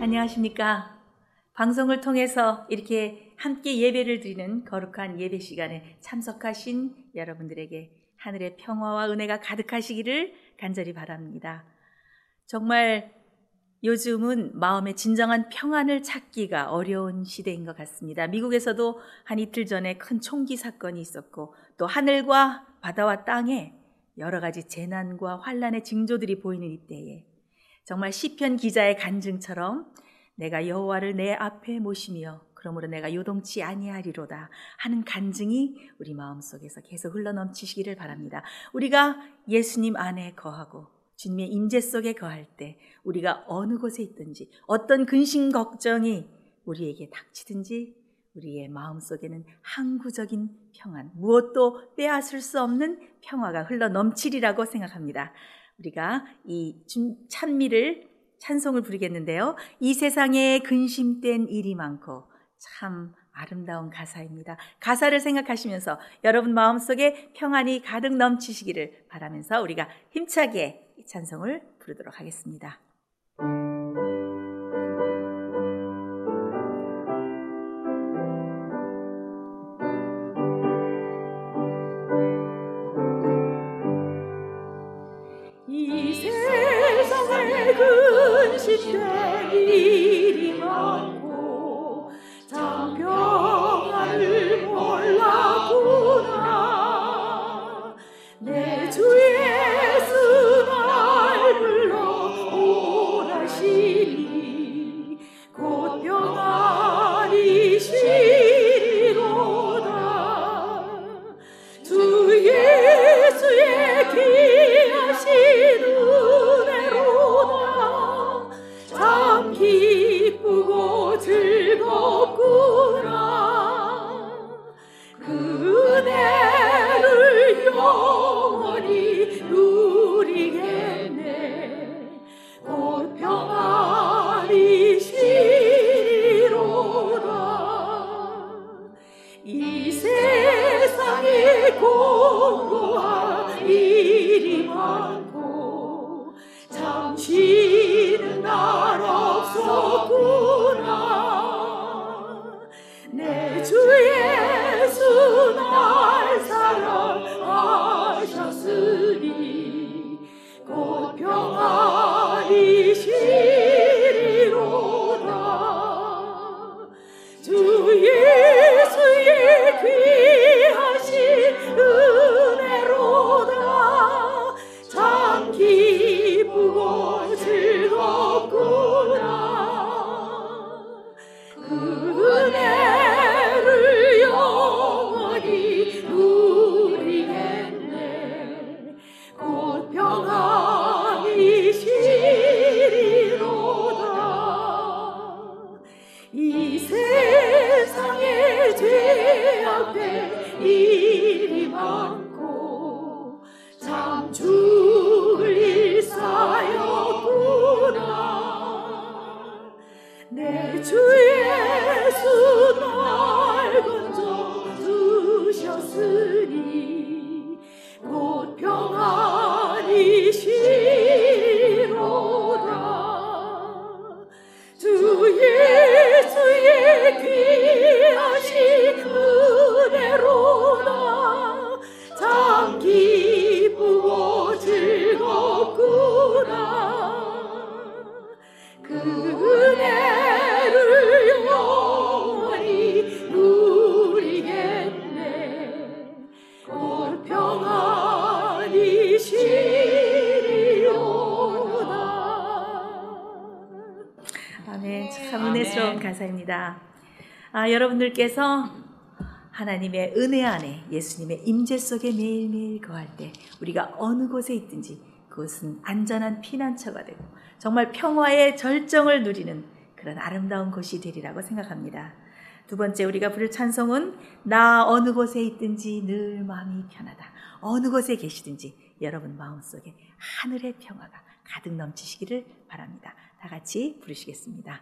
안녕하십니까? 방송을 통해서 이렇게 함께 예배를 드리는 거룩한 예배 시간에 참석하신 여러분들에게 하늘의 평화와 은혜가 가득하시기를 간절히 바랍니다. 정말 요즘은 마음의 진정한 평안을 찾기가 어려운 시대인 것 같습니다. 미국에서도 한 이틀 전에 큰 총기 사건이 있었고, 또 하늘과 바다와 땅에 여러 가지 재난과 환란의 징조들이 보이는 이때에 정말 시편 기자의 간증처럼 내가 여호와를 내 앞에 모시며 그러므로 내가 요동치 아니하리로다 하는 간증이 우리 마음속에서 계속 흘러넘치시기를 바랍니다. 우리가 예수님 안에 거하고 주님의 임재 속에 거할 때 우리가 어느 곳에 있든지 어떤 근심 걱정이 우리에게 닥치든지 우리의 마음속에는 항구적인 평안, 무엇도 빼앗을 수 없는 평화가 흘러넘치리라고 생각합니다. 우리가 이 찬송을 부르겠는데요. 이 세상에 근심된 일이 많고 참 아름다운 가사입니다. 가사를 생각하시면서 여러분 마음속에 평안이 가득 넘치시기를 바라면서 우리가 힘차게 이 찬송을 부르도록 하겠습니다. 이 세상에 근심된 일이 많고 참 평안을 몰랐구나. 내 주 예수 날 불러오라시니 곧 평안이 쉬리로다. 주 예수의 귀하신 은혜로다. 참 기쁘고 즐겁구나. 그 은혜를 영원히 누리겠네. 곧 평안이 쉬리로다. 이 세상에 공고한 일이 많고 참 쉬는 날 없었구나. 내 주 예수 날 사랑하셨으니 곧 평안이 쉬리로다. 주 예수의 귀하신 은혜로다. 참 기쁘고 즐겁구나. 그 은혜를 영원히 누리겠네. 곧 평안이 쉬리로다. 이 세상에 죄악된 일이 많고 참 죽을 일 쌓였구나. 내 주 예수 날 건져 주셨으니 곧 평안이 쉬리로다. 주 예수의 귀하신 은혜로다. 참 기쁘고 즐겁구나. 그 은혜를 영원히 누리겠네. 곧 평안이 쉬리로다. 아멘. 참 은혜스러운 가사입니다. 여러분들께서 하나님의 은혜 안에 예수님의 임재 속에 매일매일 거할 때 우리가 어느 곳에 있든지 그것은 안전한 피난처가 되고 정말 평화의 절정을 누리는 그런 아름다운 곳이 되리라고 생각합니다. 두 번째 우리가 부를 찬송은 나 어느 곳에 있든지 늘 마음이 편하다. 어느 곳에 계시든지 여러분 마음속에 하늘의 평화가 가득 넘치시기를 바랍니다. 다 같이 부르시겠습니다.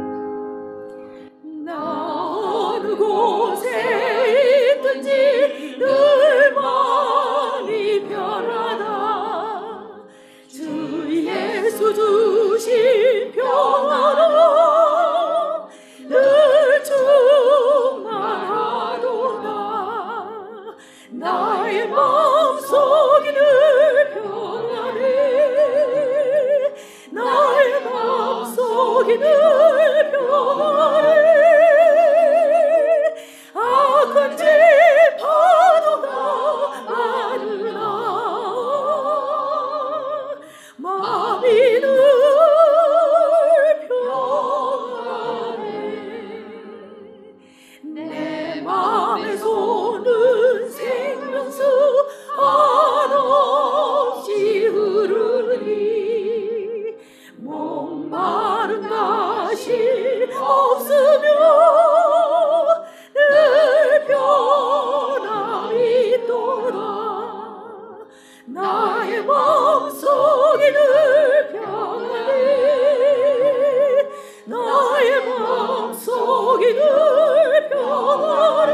나 어느 곳에 있든지 마음속이는 평안을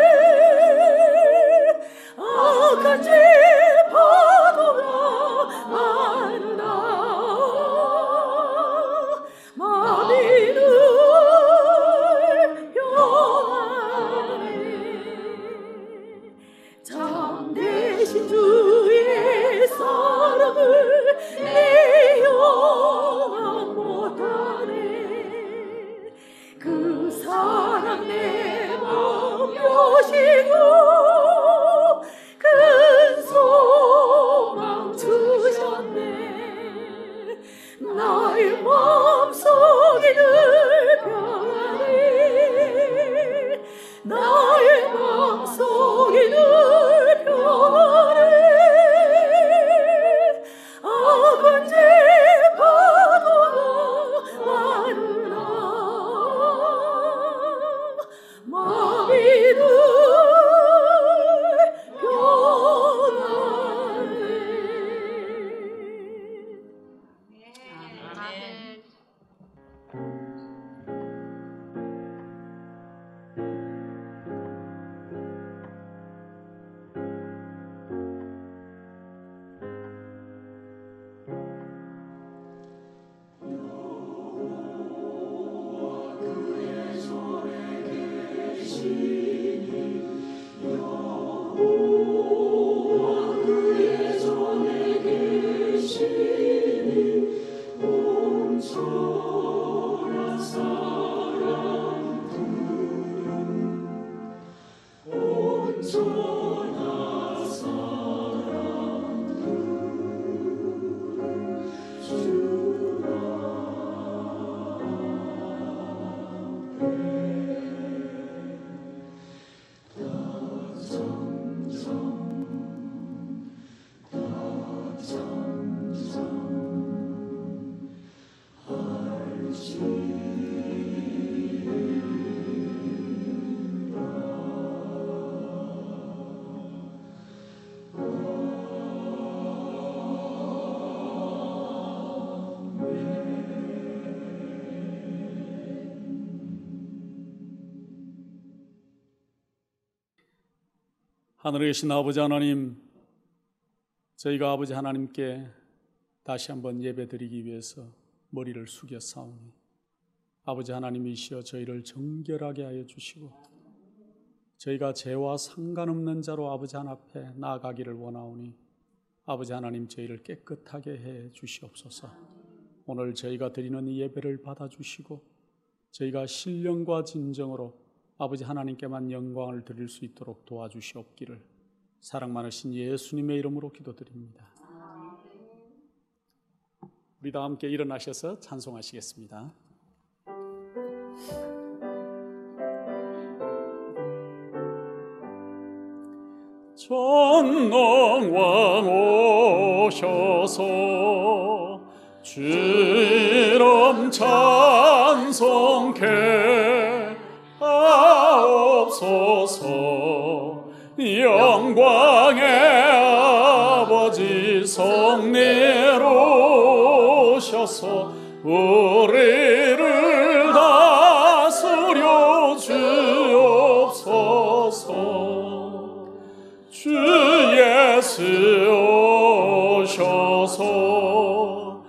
악한 죄 파도가 많으나 마음이는 평안해 참되신 주의 사랑을 내 영혼 못하네 그 사랑 내 마음 여시고 큰 소망 주셨네 나의 마음속이 늘 평안해 나의 마음속이 늘 평안해 악한 죄 파도가 많으나 마음이 늘 평안해 하늘에 계신 아버지 하나님, 저희가 아버지 하나님께 다시 한번 예배드리기 위해서 머리를 숙여 사오니 아버지 하나님이시여 저희를 정결하게 하여 주시고 저희가 죄와 상관없는 자로 아버지 하나님 앞에 나아가기를 원하오니 아버지 하나님 저희를 깨끗하게 해 주시옵소서. 오늘 저희가 드리는 이 예배를 받아주시고 저희가 신령과 진정으로 아버지 하나님께만 영광을 드릴 수 있도록 도와주시옵기를 사랑 많으신 예수님의 이름으로 기도드립니다. 우리 다 함께 일어나셔서 찬송하시겠습니다. 전능왕 오셔서 주 이름 찬송케 하옵소서. 영광의 아버지 성리로 오셔서 우리를 다스려 주옵소서. 주 예수 오셔서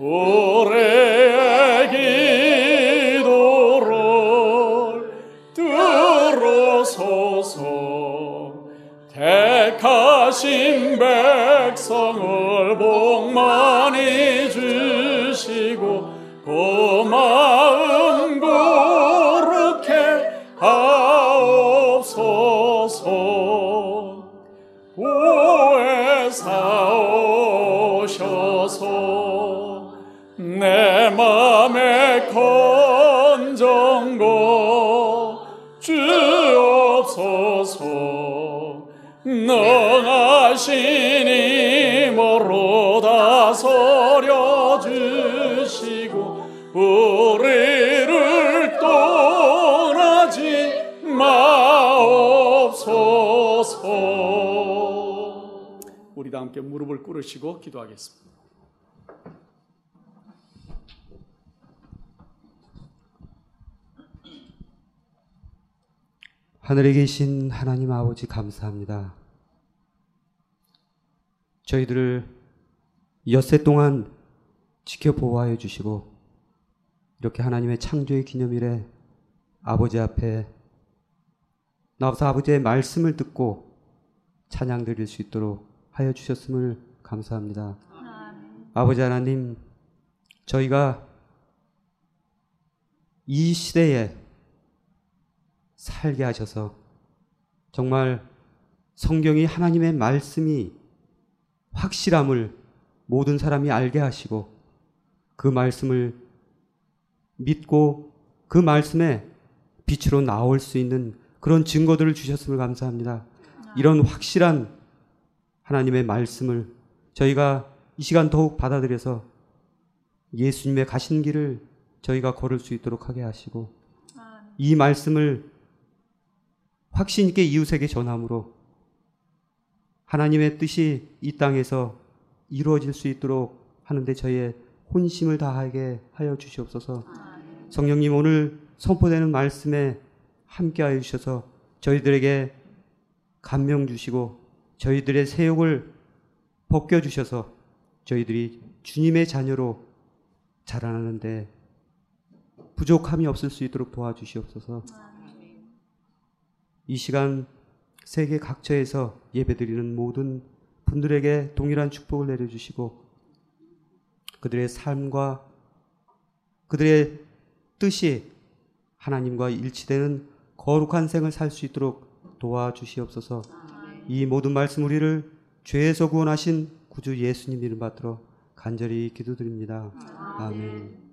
우리의 기도를 들으소서. 택하신 백성을 복 많이 주시고 그 마음 거룩해 하옵소서. 보혜사 오셔서 내 맘에 건전고 주옵소서. 능하신 힘으로 다스려 주시고 우리를 떠나지 마옵소서. 우리 다 함께 무릎을 꿇으시고 기도하겠습니다. 하늘에 계신 하나님 아버지 감사합니다. 저희들을 엿새 동안 지켜 보호하여 주시고 이렇게 하나님의 창조의 기념일에 아버지 앞에 나와서 아버지의 말씀을 듣고 찬양 드릴 수 있도록 하여 주셨음을 감사합니다. 아버지 하나님, 저희가 이 시대에 살게 하셔서 정말 성경이 하나님의 말씀이 확실함을 모든 사람이 알게 하시고 그 말씀을 믿고 그 말씀에 빛으로 나올 수 있는 그런 증거들을 주셨음을 감사합니다. 이런 확실한 하나님의 말씀을 저희가 이 시간 더욱 받아들여서 예수님의 가신 길을 저희가 걸을 수 있도록 하게 하시고 이 말씀을 확신 있게 이웃에게 전함으로 하나님의 뜻이 이 땅에서 이루어질 수 있도록 하는데 저희의 혼심을 다하게 하여 주시옵소서. 성령님, 오늘 선포되는 말씀에 함께하여 주셔서 저희들에게 감명 주시고 저희들의 세욕을 벗겨주셔서 저희들이 주님의 자녀로 자라나는데 부족함이 없을 수 있도록 도와주시옵소서. 이 시간 세계 각처에서 예배드리는 모든 분들에게 동일한 축복을 내려주시고 그들의 삶과 그들의 뜻이 하나님과 일치되는 거룩한 생을 살 수 있도록 도와주시옵소서. 이 모든 말씀 우리를 죄에서 구원하신 구주 예수님 이름 받들어 간절히 기도드립니다. 아멘.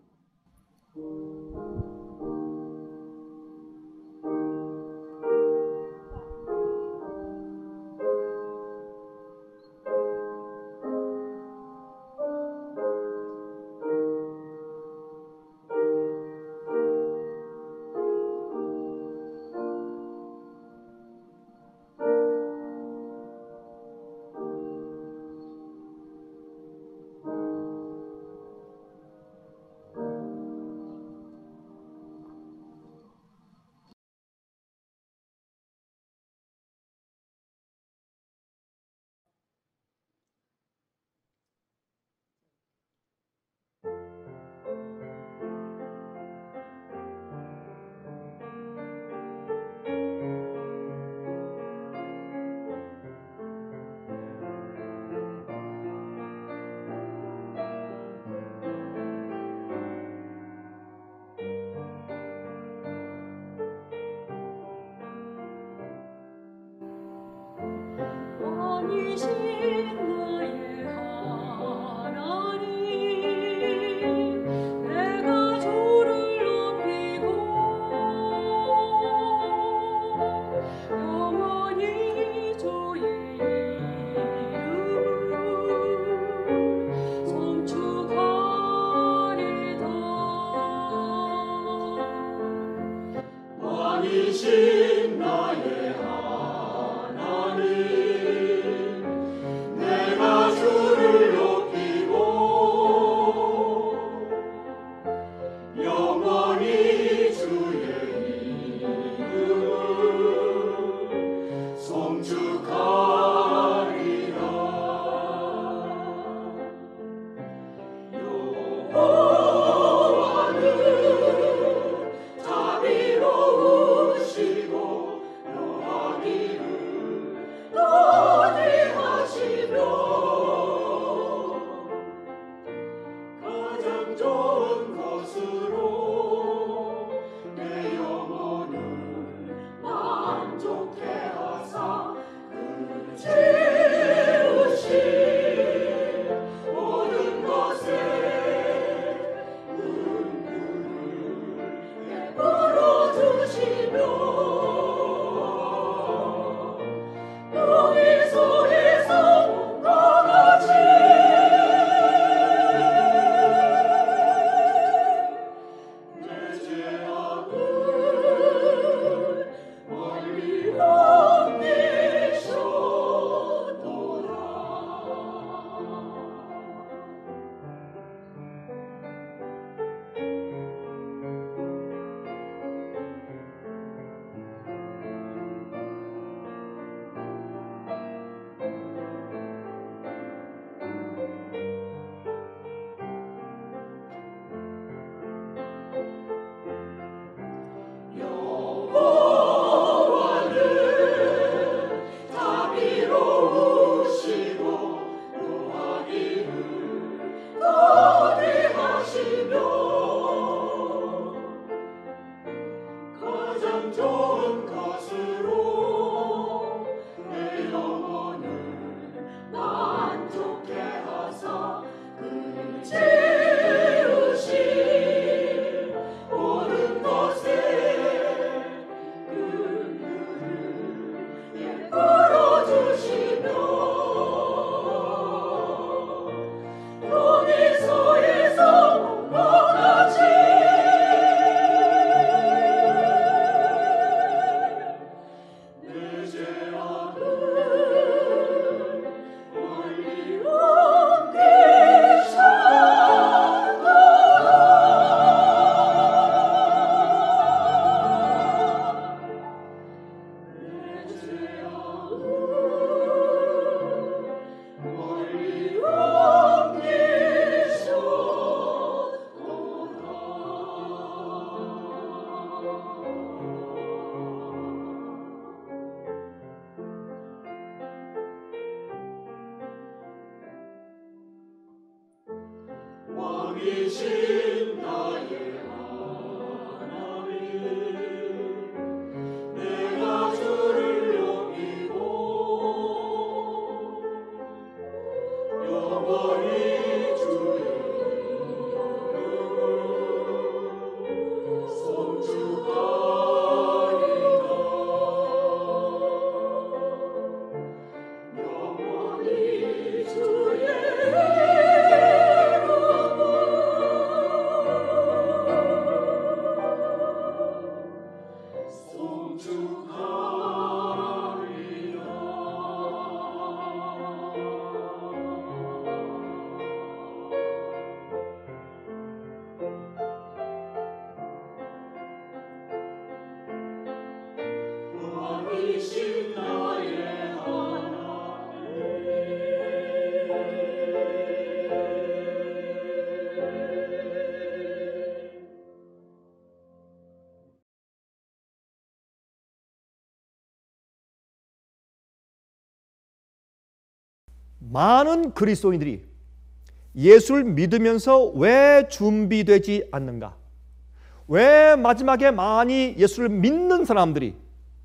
많은 그리스도인들이 예수를 믿으면서 왜 준비되지 않는가? 왜 마지막에 많이 예수를 믿는 사람들이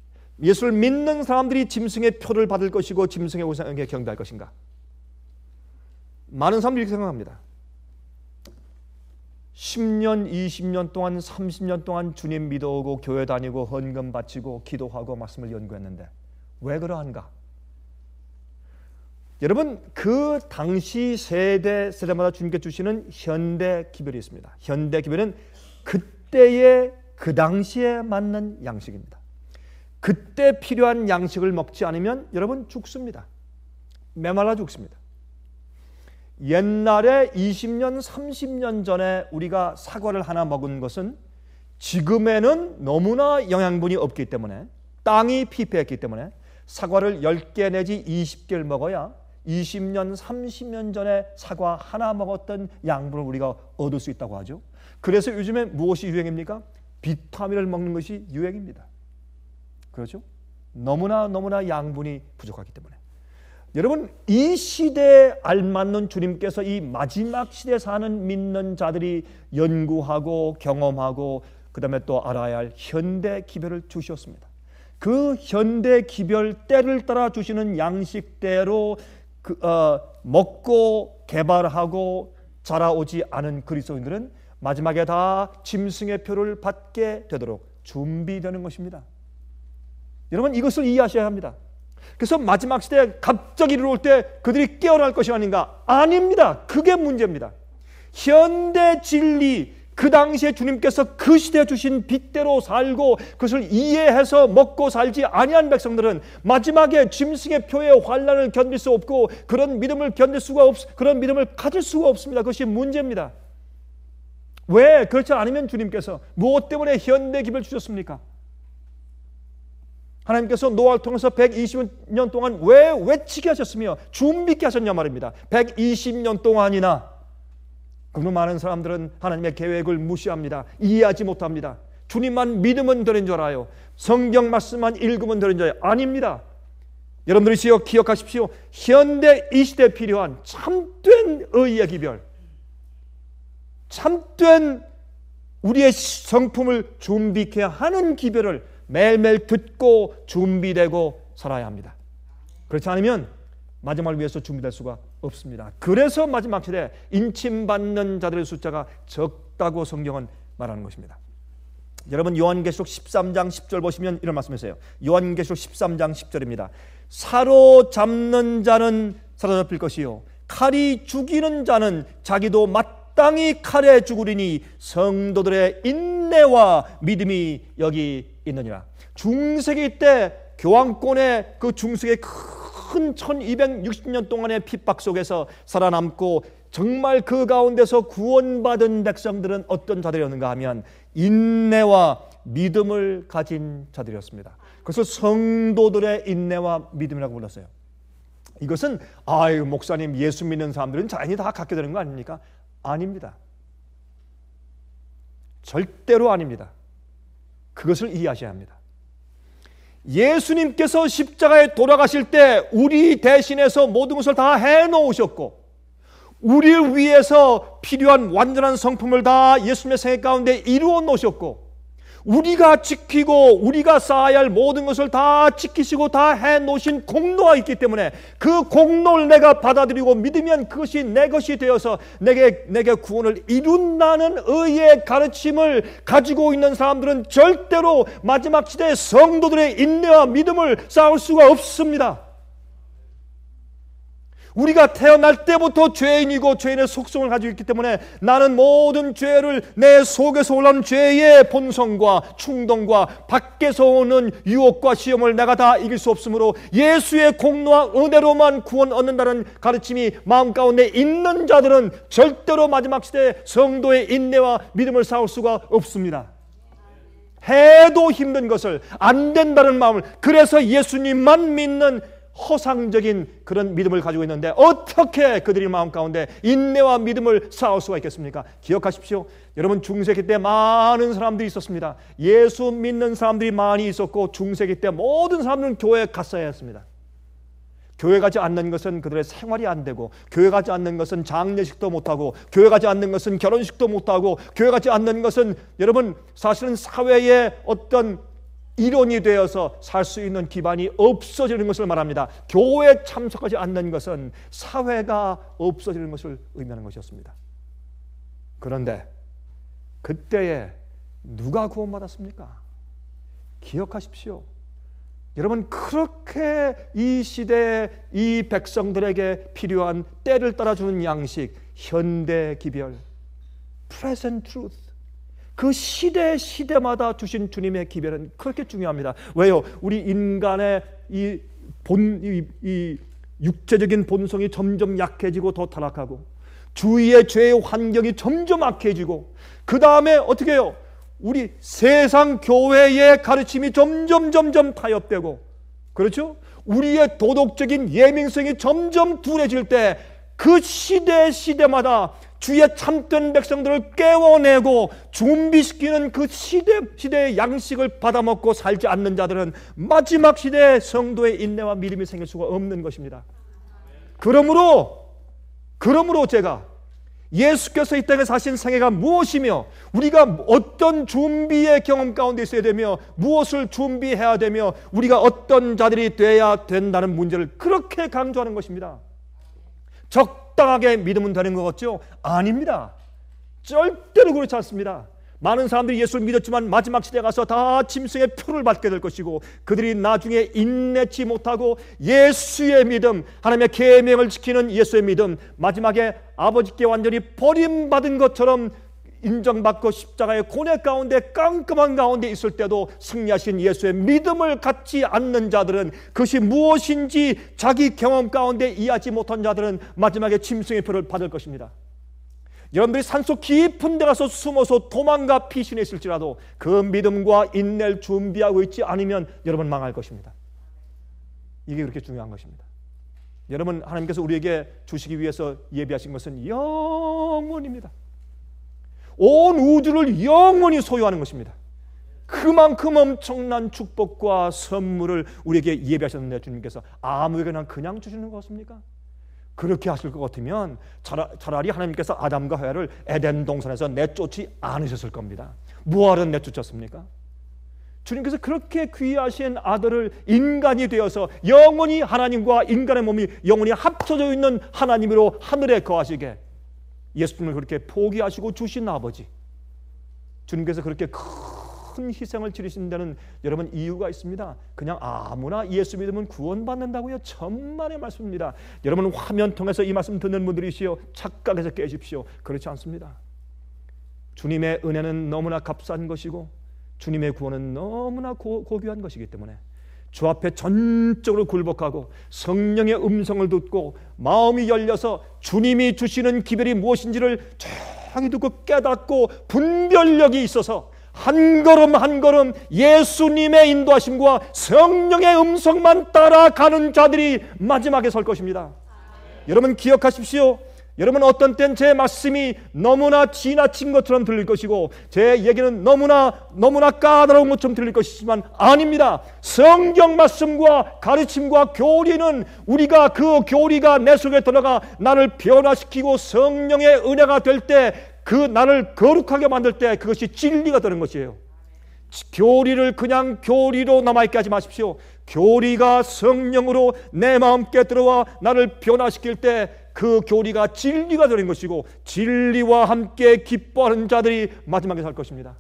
짐승의 표를 받을 것이고 짐승의 우상에 경배할 것인가? 많은 사람들이 이렇게 생각합니다. 10년, 20년 동안, 30년 동안 주님 믿어오고 교회 다니고 헌금 바치고 기도하고 말씀을 연구했는데 왜 그러한가? 여러분, 그 당시 세대마다 주님께 주시는 현대 기별이 있습니다. 현대 기별은 그때의 그 당시에 맞는 양식입니다. 그때 필요한 양식을 먹지 않으면 여러분 죽습니다. 메말라 죽습니다. 옛날에 20년, 30년 전에 우리가 사과를 하나 먹은 것은 지금에는 너무나 영양분이 없기 때문에, 땅이 피폐했기 때문에 사과를 10개 내지 20개를 먹어야 20년, 30년 전에 사과 하나 먹었던 양분을 우리가 얻을 수 있다고 하죠. 그래서 요즘에 무엇이 유행입니까? 비타민을 먹는 것이 유행입니다. 그렇죠? 너무나 양분이 부족하기 때문에. 여러분, 이 시대에 알맞는 주님께서 이 마지막 시대에 사는 믿는 자들이 연구하고 경험하고 그 다음에 또 알아야 할 현대 기별을 주셨습니다. 그 현대 기별 때를 따라 주시는 양식대로 먹고 개발하고 자라오지 않은 그리스도인들은 마지막에 다 짐승의 표를 받게 되도록 준비되는 것입니다. 여러분, 이것을 이해하셔야 합니다. 그래서 마지막 시대에 갑자기 이르러 때 그들이 깨어날 것이 아닌가? 아닙니다. 그게 문제입니다. 현대 진리, 그 당시에 주님께서 그 시대에 주신 빛대로 살고 그것을 이해해서 먹고 살지 아니한 백성들은 마지막에 짐승의 표의 환난을 견딜 수 없고 그런 믿음을 그런 믿음을 가질 수가 없습니다. 그것이 문제입니다. 왜? 그렇지 않으면 주님께서 무엇 때문에 현대 기별을 주셨습니까? 하나님께서 노아를 통해서 120년 동안 왜 외치게 하셨으며 준비케 하셨냐 말입니다. 120년 동안이나. 그러나 많은 사람들은 하나님의 계획을 무시합니다. 이해하지 못합니다. 주님만 믿으면 되는 줄 알아요. 성경 말씀만 읽으면 되는 줄 알아요. 아닙니다. 여러분들이 기억하십시오. 현대 이 시대에 필요한 참된 의의 기별, 참된 우리의 성품을 준비케 하는 기별을 매일매일 듣고 준비되고 살아야 합니다. 그렇지 않으면 마지막을 위해서 준비될 수가 없습니다. 그래서 마지막 시대에 인침받는 자들의 숫자가 적다고 성경은 말하는 것입니다. 여러분, 요한계시록 13장 10절 보시면 이런 말씀이세요. 요한계시록 13장 10절입니다. 사로잡는 자는 사로잡힐 것이요 칼이 죽이는 자는 자기도 마땅히 칼에 죽으리니 성도들의 인내와 믿음이 여기 있느니라. 중세기 때 교황권의 그 중세기의 큰 1260년 동안의 핍박 속에서 살아남고 정말 그 가운데서 구원받은 백성들은 어떤 자들이었는가 하면 인내와 믿음을 가진 자들이었습니다. 그래서 성도들의 인내와 믿음이라고 불렀어요. 이것은 목사님 예수 믿는 사람들은 자연히 다 갖게 되는 거 아닙니까? 아닙니다. 절대로 아닙니다. 그것을 이해하셔야 합니다. 예수님께서 십자가에 돌아가실 때 우리 대신해서 모든 것을 다 해놓으셨고 우리를 위해서 필요한 완전한 성품을 다 예수님의 생애 가운데 이루어 놓으셨고, 우리가 지키고 우리가 쌓아야 할 모든 것을 다 지키시고 다 해놓으신 공로가 있기 때문에 그 공로를 내가 받아들이고 믿으면 그것이 내 것이 되어서 내게 구원을 이룬다는 의의 가르침을 가지고 있는 사람들은 절대로 마지막 시대의 성도들의 인내와 믿음을 쌓을 수가 없습니다. 우리가 태어날 때부터 죄인이고 죄인의 속성을 가지고 있기 때문에 나는 모든 죄를 내 속에서 올라오는 죄의 본성과 충동과 밖에서 오는 유혹과 시험을 내가 다 이길 수 없으므로 예수의 공로와 은혜로만 구원 얻는다는 가르침이 마음 가운데 있는 자들은 절대로 마지막 시대의 성도의 인내와 믿음을 쌓을 수가 없습니다. 해도 힘든 것을 안 된다는 마음을, 그래서 예수님만 믿는 허상적인 그런 믿음을 가지고 있는데 어떻게 그들이 마음 가운데 인내와 믿음을 쌓을 수가 있겠습니까? 기억하십시오. 여러분, 중세기 때 많은 사람들이 있었습니다. 예수 믿는 사람들이 많이 있었고 중세기 때 모든 사람들은 교회에 갔어야 했습니다. 교회 가지 않는 것은 그들의 생활이 안 되고, 교회 가지 않는 것은 장례식도 못하고, 교회 가지 않는 것은 결혼식도 못하고, 교회 가지 않는 것은 여러분 사실은 사회의 어떤 일원이 되어서 살 수 있는 기반이 없어지는 것을 말합니다. 교회에 참석하지 않는 것은 사회가 없어지는 것을 의미하는 것이었습니다. 그런데 그때에 누가 구원받았습니까? 기억하십시오. 여러분, 그렇게 이 시대에 이 백성들에게 필요한 때를 따라주는 양식, 현대 기별, present truth, 그 시대마다 주신 주님의 기별은 그렇게 중요합니다. 왜요? 우리 인간의 이 육체적인 본성이 점점 약해지고 더 타락하고, 주위의 죄의 환경이 점점 악해지고, 그 다음에 어떻게 해요? 우리 세상 교회의 가르침이 점점 타협되고, 그렇죠? 우리의 도덕적인 예민성이 점점 둔해질 때 그 시대마다 주의 참된 백성들을 깨워내고 준비시키는 그 시대의 양식을 받아먹고 살지 않는 자들은 마지막 시대의 성도의 인내와 믿음이 생길 수가 없는 것입니다. 그러므로 제가 예수께서 이 땅에 사신 생애가 무엇이며 우리가 어떤 준비의 경험 가운데 있어야 되며 무엇을 준비해야 되며 우리가 어떤 자들이 돼야 된다는 문제를 그렇게 강조하는 것입니다. 적당하게 믿으면 되는 것 같죠? 아닙니다. 절대로 그렇지 않습니다. 많은 사람들이 예수를 믿었지만 마지막 시대에 가서 다 짐승의 표를 받게 될 것이고, 그들이 나중에 인내치 못하고 예수의 믿음, 하나님의 계명을 지키는 예수의 믿음, 마지막에 아버지께 완전히 버림받은 것처럼 인정받고 십자가의 고뇌 가운데 깜깜한 가운데 있을 때도 승리하신 예수의 믿음을 갖지 않는 자들은, 그것이 무엇인지 자기 경험 가운데 이해하지 못한 자들은 마지막에 짐승의 표를 받을 것입니다. 여러분들이 산속 깊은 데 가서 숨어서 도망가 피신했을지라도 그 믿음과 인내를 준비하고 있지 않으면 여러분 망할 것입니다. 이게 그렇게 중요한 것입니다. 여러분, 하나님께서 우리에게 주시기 위해서 예비하신 것은 영원입니다. 온 우주를 영원히 소유하는 것입니다. 그만큼 엄청난 축복과 선물을 우리에게 예비하셨는데 주님께서 아무에게나 그냥 주시는 것 같습니까? 그렇게 하실 것 같으면 차라리 하나님께서 아담과 하와를 에덴 동산에서 내쫓지 않으셨을 겁니다. 뭐하러 내쫓았습니까? 주님께서 그렇게 귀하신 아들을 인간이 되어서 영원히 하나님과 인간의 몸이 영원히 합쳐져 있는 하나님으로 하늘에 거하시게 예수님을 그렇게 포기하시고 주신 아버지, 주님께서 그렇게 큰 희생을 치르신 데는 여러분 이유가 있습니다. 그냥 아무나 예수 믿으면 구원받는다고요? 천만의 말씀입니다. 여러분, 화면 통해서 이 말씀 듣는 분들이시여 착각해서 깨십시오. 그렇지 않습니다. 주님의 은혜는 너무나 값싼 것이고 주님의 구원은 너무나 고귀한 것이기 때문에 주 앞에 전적으로 굴복하고 성령의 음성을 듣고 마음이 열려서 주님이 주시는 기별이 무엇인지를 조용히 듣고 깨닫고 분별력이 있어서 한 걸음 한 걸음 예수님의 인도하심과 성령의 음성만 따라가는 자들이 마지막에 설 것입니다. 여러분 기억하십시오. 여러분 어떤 땐 제 말씀이 너무나 지나친 것처럼 들릴 것이고 제 얘기는 너무나 까다로운 것처럼 들릴 것이지만 아닙니다. 성경 말씀과 가르침과 교리는 우리가 그 교리가 내 속에 들어가 나를 변화시키고 성령의 은혜가 될 때 그 나를 거룩하게 만들 때 그것이 진리가 되는 것이에요. 교리를 그냥 교리로 남아있게 하지 마십시오. 교리가 성령으로 내 마음께 들어와 나를 변화시킬 때 그 교리가 진리가 되는 것이고 진리와 함께 기뻐하는 자들이 마지막에 살 것입니다.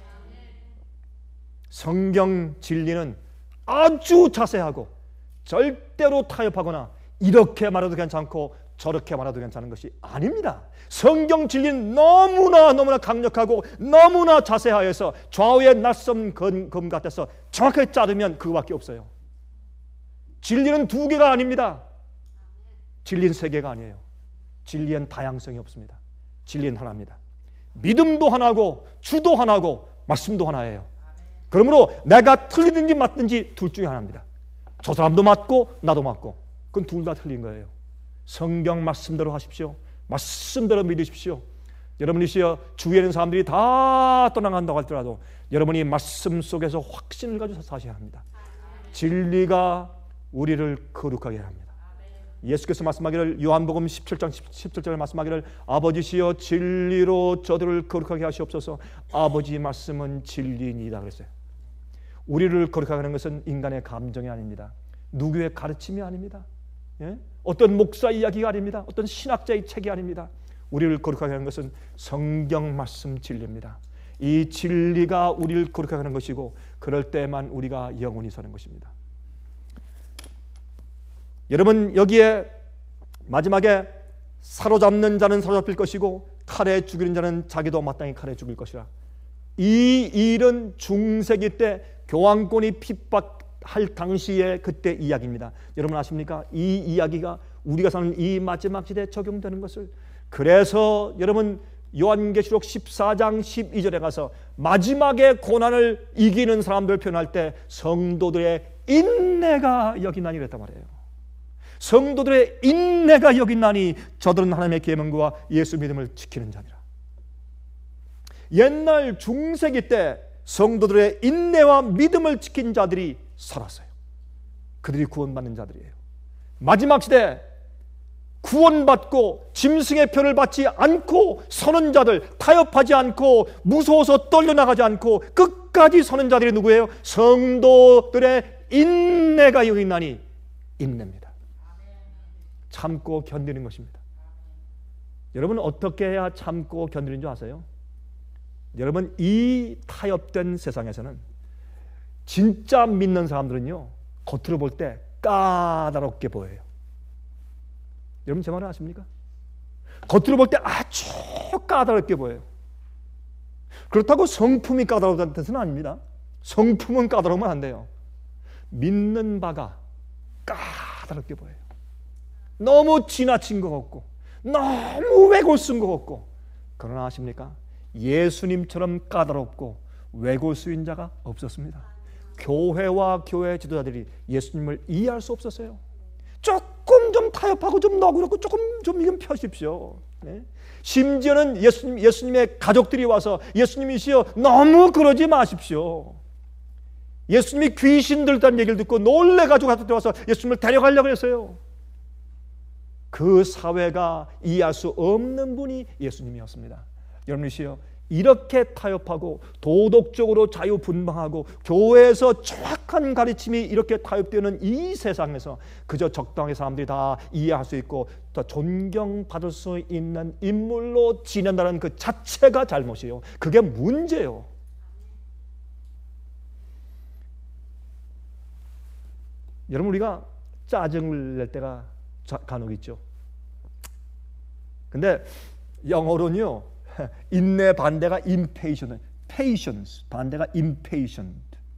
성경 진리는 아주 자세하고 절대로 타협하거나 이렇게 말해도 괜찮고 저렇게 말해도 괜찮은 것이 아닙니다. 성경 진리는 너무나 강력하고 너무나 자세하여서 좌우의 낯선 검 같아서 정확하게 자르면 그거밖에 없어요. 진리는 두 개가 아닙니다. 진리는 세 개가 아니에요. 진리엔 다양성이 없습니다. 진리는 하나입니다. 믿음도 하나고 주도 하나고 말씀도 하나예요. 그러므로 내가 틀리든지 맞든지 둘 중에 하나입니다. 저 사람도 맞고 나도 맞고 그건 둘 다 틀린 거예요. 성경 말씀대로 하십시오. 말씀대로 믿으십시오. 여러분이 주위에 있는 사람들이 다 떠나간다고 할지라도 여러분이 말씀 속에서 확신을 가지고 사셔야 합니다. 진리가 우리를 거룩하게 합니다. 예수께서 말씀하기를 요한복음 17장 17절에 말씀하기를 아버지시여 진리로 저들을 거룩하게 하시옵소서. 아버지 말씀은 진리이다 그랬어요. 우리를 거룩하게 하는 것은 인간의 감정이 아닙니다. 누구의 가르침이 아닙니다. 예? 어떤 목사 이야기가 아닙니다. 어떤 신학자의 책이 아닙니다. 우리를 거룩하게 하는 것은 성경 말씀 진리입니다. 이 진리가 우리를 거룩하게 하는 것이고 그럴 때만 우리가 영원히 사는 것입니다. 여러분 여기에 마지막에 사로잡는 자는 사로잡힐 것이고 칼에 죽이는 자는 자기도 마땅히 칼에 죽일 것이라. 이 일은 중세기 때 교황권이 핍박할 당시의 그때 이야기입니다. 여러분 아십니까? 이 이야기가 우리가 사는 이 마지막 시대에 적용되는 것을. 그래서 여러분 요한계시록 14장 12절에 가서 마지막에 고난을 이기는 사람들을 표현할 때 성도들의 인내가 여기나니 그랬단 말이에요. 성도들의 인내가 여기나니 저들은 하나님의 계명과 예수 믿음을 지키는 자니라. 옛날 중세기 때 성도들의 인내와 믿음을 지킨 자들이 살았어요. 그들이 구원받는 자들이에요. 마지막 시대 구원받고 짐승의 표를 받지 않고 서는 자들, 타협하지 않고 무서워서 떨려나가지 않고 끝까지 서는 자들이 누구예요? 성도들의 인내가 여기 있나니 인내입니다. 참고 견디는 것입니다. 여러분 어떻게 해야 참고 견디는 줄 아세요? 여러분 이 타협된 세상에서는 진짜 믿는 사람들은요 겉으로 볼 때 까다롭게 보여요. 여러분 제 말을 아십니까? 겉으로 볼 때 아주 까다롭게 보여요. 그렇다고 성품이 까다롭다는 뜻은 아닙니다. 성품은 까다로우면 안 돼요. 믿는 바가 까다롭게 보여요. 너무 지나친 것 같고 너무 왜골수인 것 같고. 그러나 아십니까? 예수님처럼 까다롭고 왜골수인 자가 없었습니다. 교회와 교회 지도자들이 예수님을 이해할 수 없었어요. 조금 좀 타협하고 좀 너그럽고 조금 좀 이건 펴십시오. 네? 심지어는 예수님의 가족들이 와서 예수님이시여 너무 그러지 마십시오. 예수님이 귀신 들다는 얘기를 듣고 놀래가지고 와서 예수님을 데려가려고 했어요. 그 사회가 이해할 수 없는 분이 예수님이었습니다. 여러분이시여 이렇게 타협하고 도덕적으로 자유분방하고 교회에서 정확한 가르침이 이렇게 타협되는 이 세상에서 그저 적당히 사람들이 다 이해할 수 있고 더 존경받을 수 있는 인물로 지낸다는 그 자체가 잘못이에요. 그게 문제예요. 여러분 우리가 짜증을 낼 때가 간혹 있죠. 근데 영어로는요 인내 반대가 impatient, patience 반대가 impatient.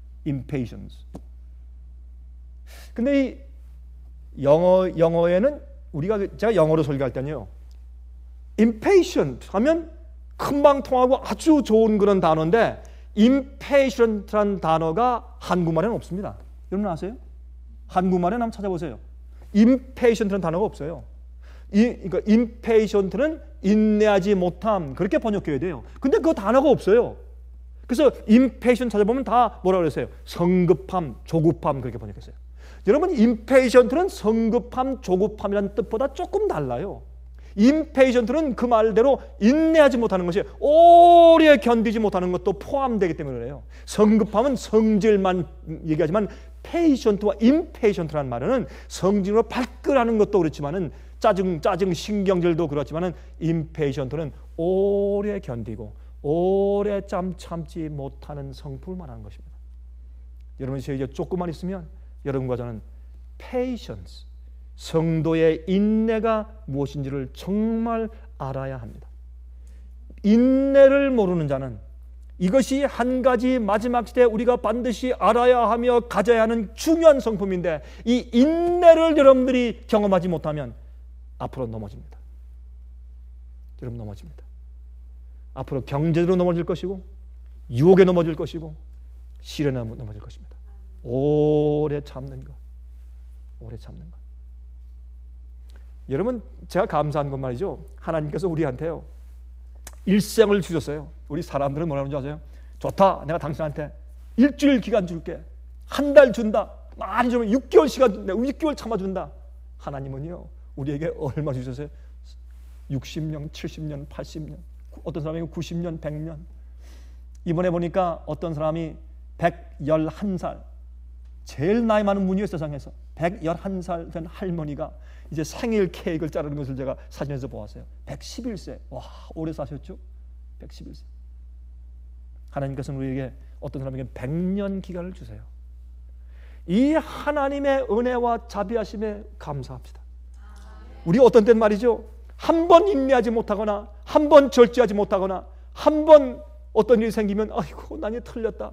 근데 이 영어에는 제가 영어로 설교할 때는요 impatient 하면 금방 통하고 아주 좋은 그런 단어인데 impatient란 단어가 한국말에는 없습니다. 여러분 아세요? 한국말에 한번 찾아보세요. impatient란 단어가 없어요. 그러니까 impatient는 인내하지 못함 그렇게 번역해야 돼요. 근데 그 단어가 없어요. 그래서 impatient 찾아보면 다 뭐라 그랬어요? 성급함, 조급함 그렇게 번역했어요. 여러분 impatient는 성급함, 조급함이라는 뜻보다 조금 달라요. impatient는 그 말대로 인내하지 못하는 것이 오래 견디지 못하는 것도 포함되기 때문에 그래요. 성급함은 성질만 얘기하지만 patient와 impatient라는 말은 성질로 발끈하는 것도 그렇지만은 짜증 신경질도 그렇지만은 impatient는 오래 견디고 오래 참지 못하는 성품을 말하는 것입니다. 여러분 이제 조금만 있으면 여러분과 저는 patience 성도의 인내가 무엇인지를 정말 알아야 합니다. 인내를 모르는 자는 이것이 한 가지 마지막 시대에 우리가 반드시 알아야 하며 가져야 하는 중요한 성품인데 이 인내를 여러분들이 경험하지 못하면 앞으로 넘어집니다. 여러분 넘어집니다. 앞으로 경제로 넘어질 것이고 유혹에 넘어질 것이고 시련에 넘어질 것입니다. 오래 참는 것. 오래 참는 것. 여러분 제가 감사한 건 말이죠. 하나님께서 우리한테요. 일생을 주셨어요. 우리 사람들은 뭐라는 줄 아세요? 좋다. 내가 당신한테 일주일 기간 줄게. 한 달 준다. 많이 주면 6개월 시간 준다. 6개월 참아준다. 하나님은요. 우리에게 얼마 주셨어요? 60년, 70년, 80년. 어떤 사람이 90년, 100년. 이번에 보니까 어떤 사람이 111살. 제일 나이 많은 분이에요. 세상에서. 111살 된 할머니가 이제 생일 케이크를 자르는 것을 제가 사진에서 보았어요. 111세. 와, 오래 사셨죠? 111세. 하나님께서는 우리에게 어떤 사람에게 100년 기간을 주세요. 이 하나님의 은혜와 자비하심에 감사합시다. 우리 어떤 때는 말이죠. 한 번 인내하지 못하거나 한 번 절제하지 못하거나 한 번 어떤 일이 생기면 아이고 난 이제 틀렸다.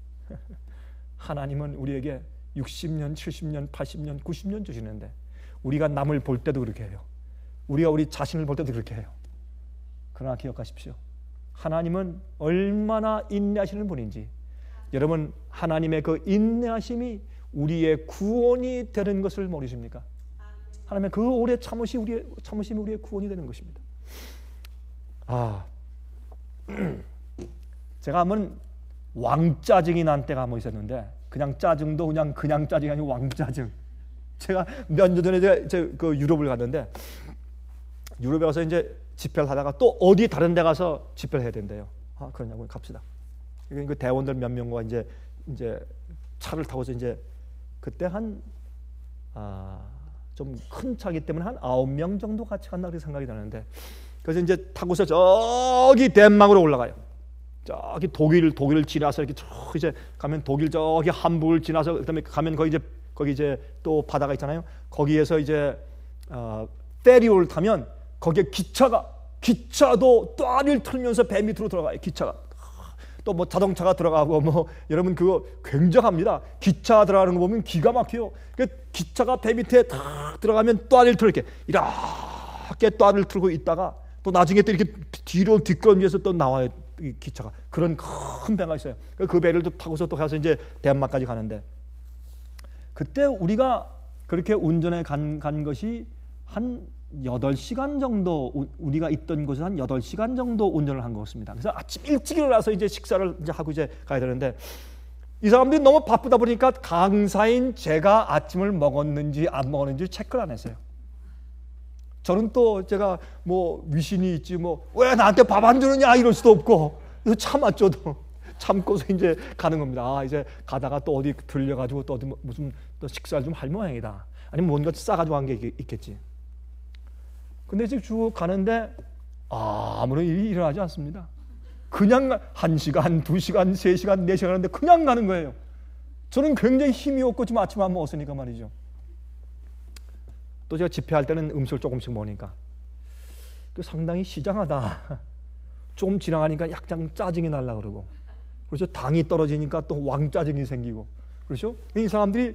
하나님은 우리에게 60년, 70년, 80년, 90년 주시는데 우리가 남을 볼 때도 그렇게 해요. 우리가 우리 자신을 볼 때도 그렇게 해요. 그러나 기억하십시오. 하나님은 얼마나 인내하시는 분인지 여러분 하나님의 그 인내하심이 우리의 구원이 되는 것을 모르십니까? 하나님의 그 오래 참으심이 우리의 구원이 되는 것입니다. 제가 한번 왕짜증이 난 때가 한번 있었는데 그냥 짜증도 그냥 짜증이 아니고 왕짜증. 제가 몇 년 전에 그 유럽을 갔는데 유럽에 가서 이제 집회를 하다가 또 어디 다른 데 가서 집회를 해야 된대요. 그러냐고 갑시다. 그 대원들 몇 명과 이제 차를 타고서 이제 그때 좀 큰 차기 때문에 한 9명 정도 같이 간다 그렇게 생각이 나는데 그래서 이제 타고서 저기 덴마크로 올라가요. 저기 독일을 지나서 이렇게 이제 가면 독일 저기 함부르를 지나서 그다음에 가면 거기 이제 또 바다가 있잖아요. 거기에서 이제 페리를 타면 거기에 기차도 또아리를 틀면서 배 밑으로 들어가요. 기차가 또 뭐 자동차가 들어가고 뭐 여러분 그거 굉장합니다. 기차 들어가는 거 보면 기가 막혀요. 기차가 배 밑에 딱 들어가면 또아리를 틀어 이렇게 또아리를 틀고 있다가 또 나중에 또 이렇게 뒤로 뒷걸음질해서 또 나와요. 이 기차가 그런 큰 배가 있어요. 그 배를 또 타고서 또 가서 이제 덴마크까지 가는데 그때 우리가 그렇게 운전해 간 것이 한 8시간 정도 우리가 있던 곳에 한 8시간 정도 운전을 한 것 같습니다. 그래서 아침 일찍 일어나서 이제 식사를 이제 하고 이제 가야 되는데 이 사람들이 너무 바쁘다 보니까 강사인 제가 아침을 먹었는지 안 먹었는지 체크를 안 했어요. 저는 또 제가 뭐 위신이 있지 뭐 왜 나한테 밥 안 주느냐 이럴 수도 없고 그래서 참았죠. 참고서 이제 가는 겁니다. 이제 가다가 또 어디 들려가지고 또 어디 무슨 또 식사를 좀 할 모양이다. 아니면 뭔가 싸가지고 간 게 있겠지. 근데 이제 쭉 가는데 아무런 일이 일어나지 않습니다. 그냥 1시간, 2시간, 3시간, 4시간 하는데 그냥 가는 거예요. 저는 굉장히 힘이 없고 지금 아침 안 먹었으니까 말이죠. 또 제가 집회할 때는 음식을 조금씩 먹으니까 상당히 시장하다. 조금 지나가니까 약간 짜증이 날라 그러고 그렇죠. 당이 떨어지니까 또 왕짜증이 생기고 그렇죠. 이 사람들이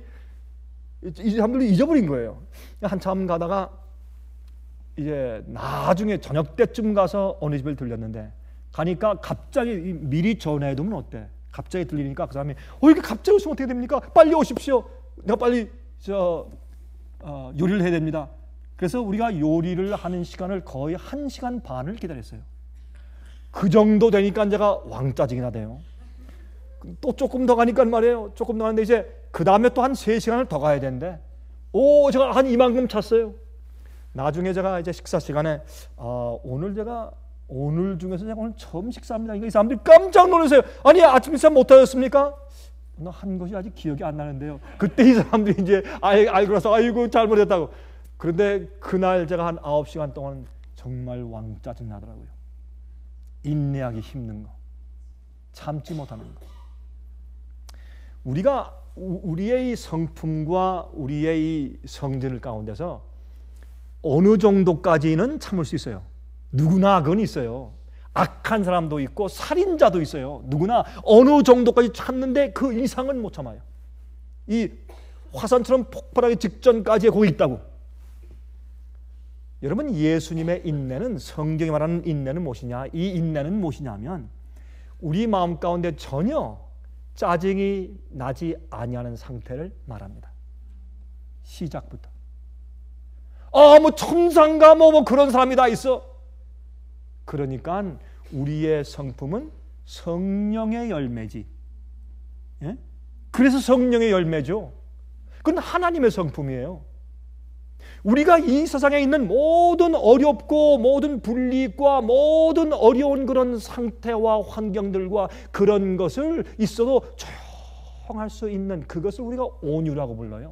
잊어버린 거예요. 한참 가다가 이제 나중에 저녁 때쯤 가서 어느 집을 들렸는데 가니까 갑자기 미리 전화해두면 어때? 갑자기 들리니까 그 사람이 이렇게 갑자기 오시면 어떻게 됩니까? 빨리 오십시오. 내가 빨리 요리를 해야 됩니다. 그래서 우리가 요리를 하는 시간을 거의 1시간 반을 기다렸어요. 그 정도 되니까 제가 왕짜증이 나대요. 또 조금 더 가니까 말이에요. 조금 더 가는데 이제 그 다음에 또 한 3시간을 더 가야 되는데 제가 한 이만큼 찼어요. 나중에 제가 이제 식사 시간에 오늘 중에서 제가 오늘 처음 식사합니다. 이 사람들이 깜짝 놀라세요. 아니 아침 식사 못 하셨습니까? 나 한 것이 아직 기억이 안 나는데요. 그때 이 사람들이 이제 알고 나서 아이고 잘못했다고. 그런데 그날 제가 한 9시간 동안 정말 왕짜증 나더라고요. 인내하기 힘든 거, 참지 못하는 거. 우리가 우리의 성품과 우리의 성질 가운데서 어느 정도까지는 참을 수 있어요. 누구나 그건 있어요. 악한 사람도 있고 살인자도 있어요. 누구나 어느 정도까지 참는데 그 이상은 못 참아요. 이 화산처럼 폭발하기 직전까지의 거기 있다고. 여러분, 예수님의 인내는, 성경이 말하는 인내는 무엇이냐? 이 인내는 무엇이냐면 우리 마음 가운데 전혀 짜증이 나지 아니하는 상태를 말합니다. 시작부터. 뭐 천상가 뭐 그런 사람이 다 있어. 그러니까 우리의 성품은 성령의 열매지. 예? 그래서 성령의 열매죠. 그건 하나님의 성품이에요. 우리가 이 세상에 있는 모든 어렵고 모든 불이익과 모든 어려운 그런 상태와 환경들과 그런 것을 있어도 조용할 수 있는 그것을 우리가 온유라고 불러요.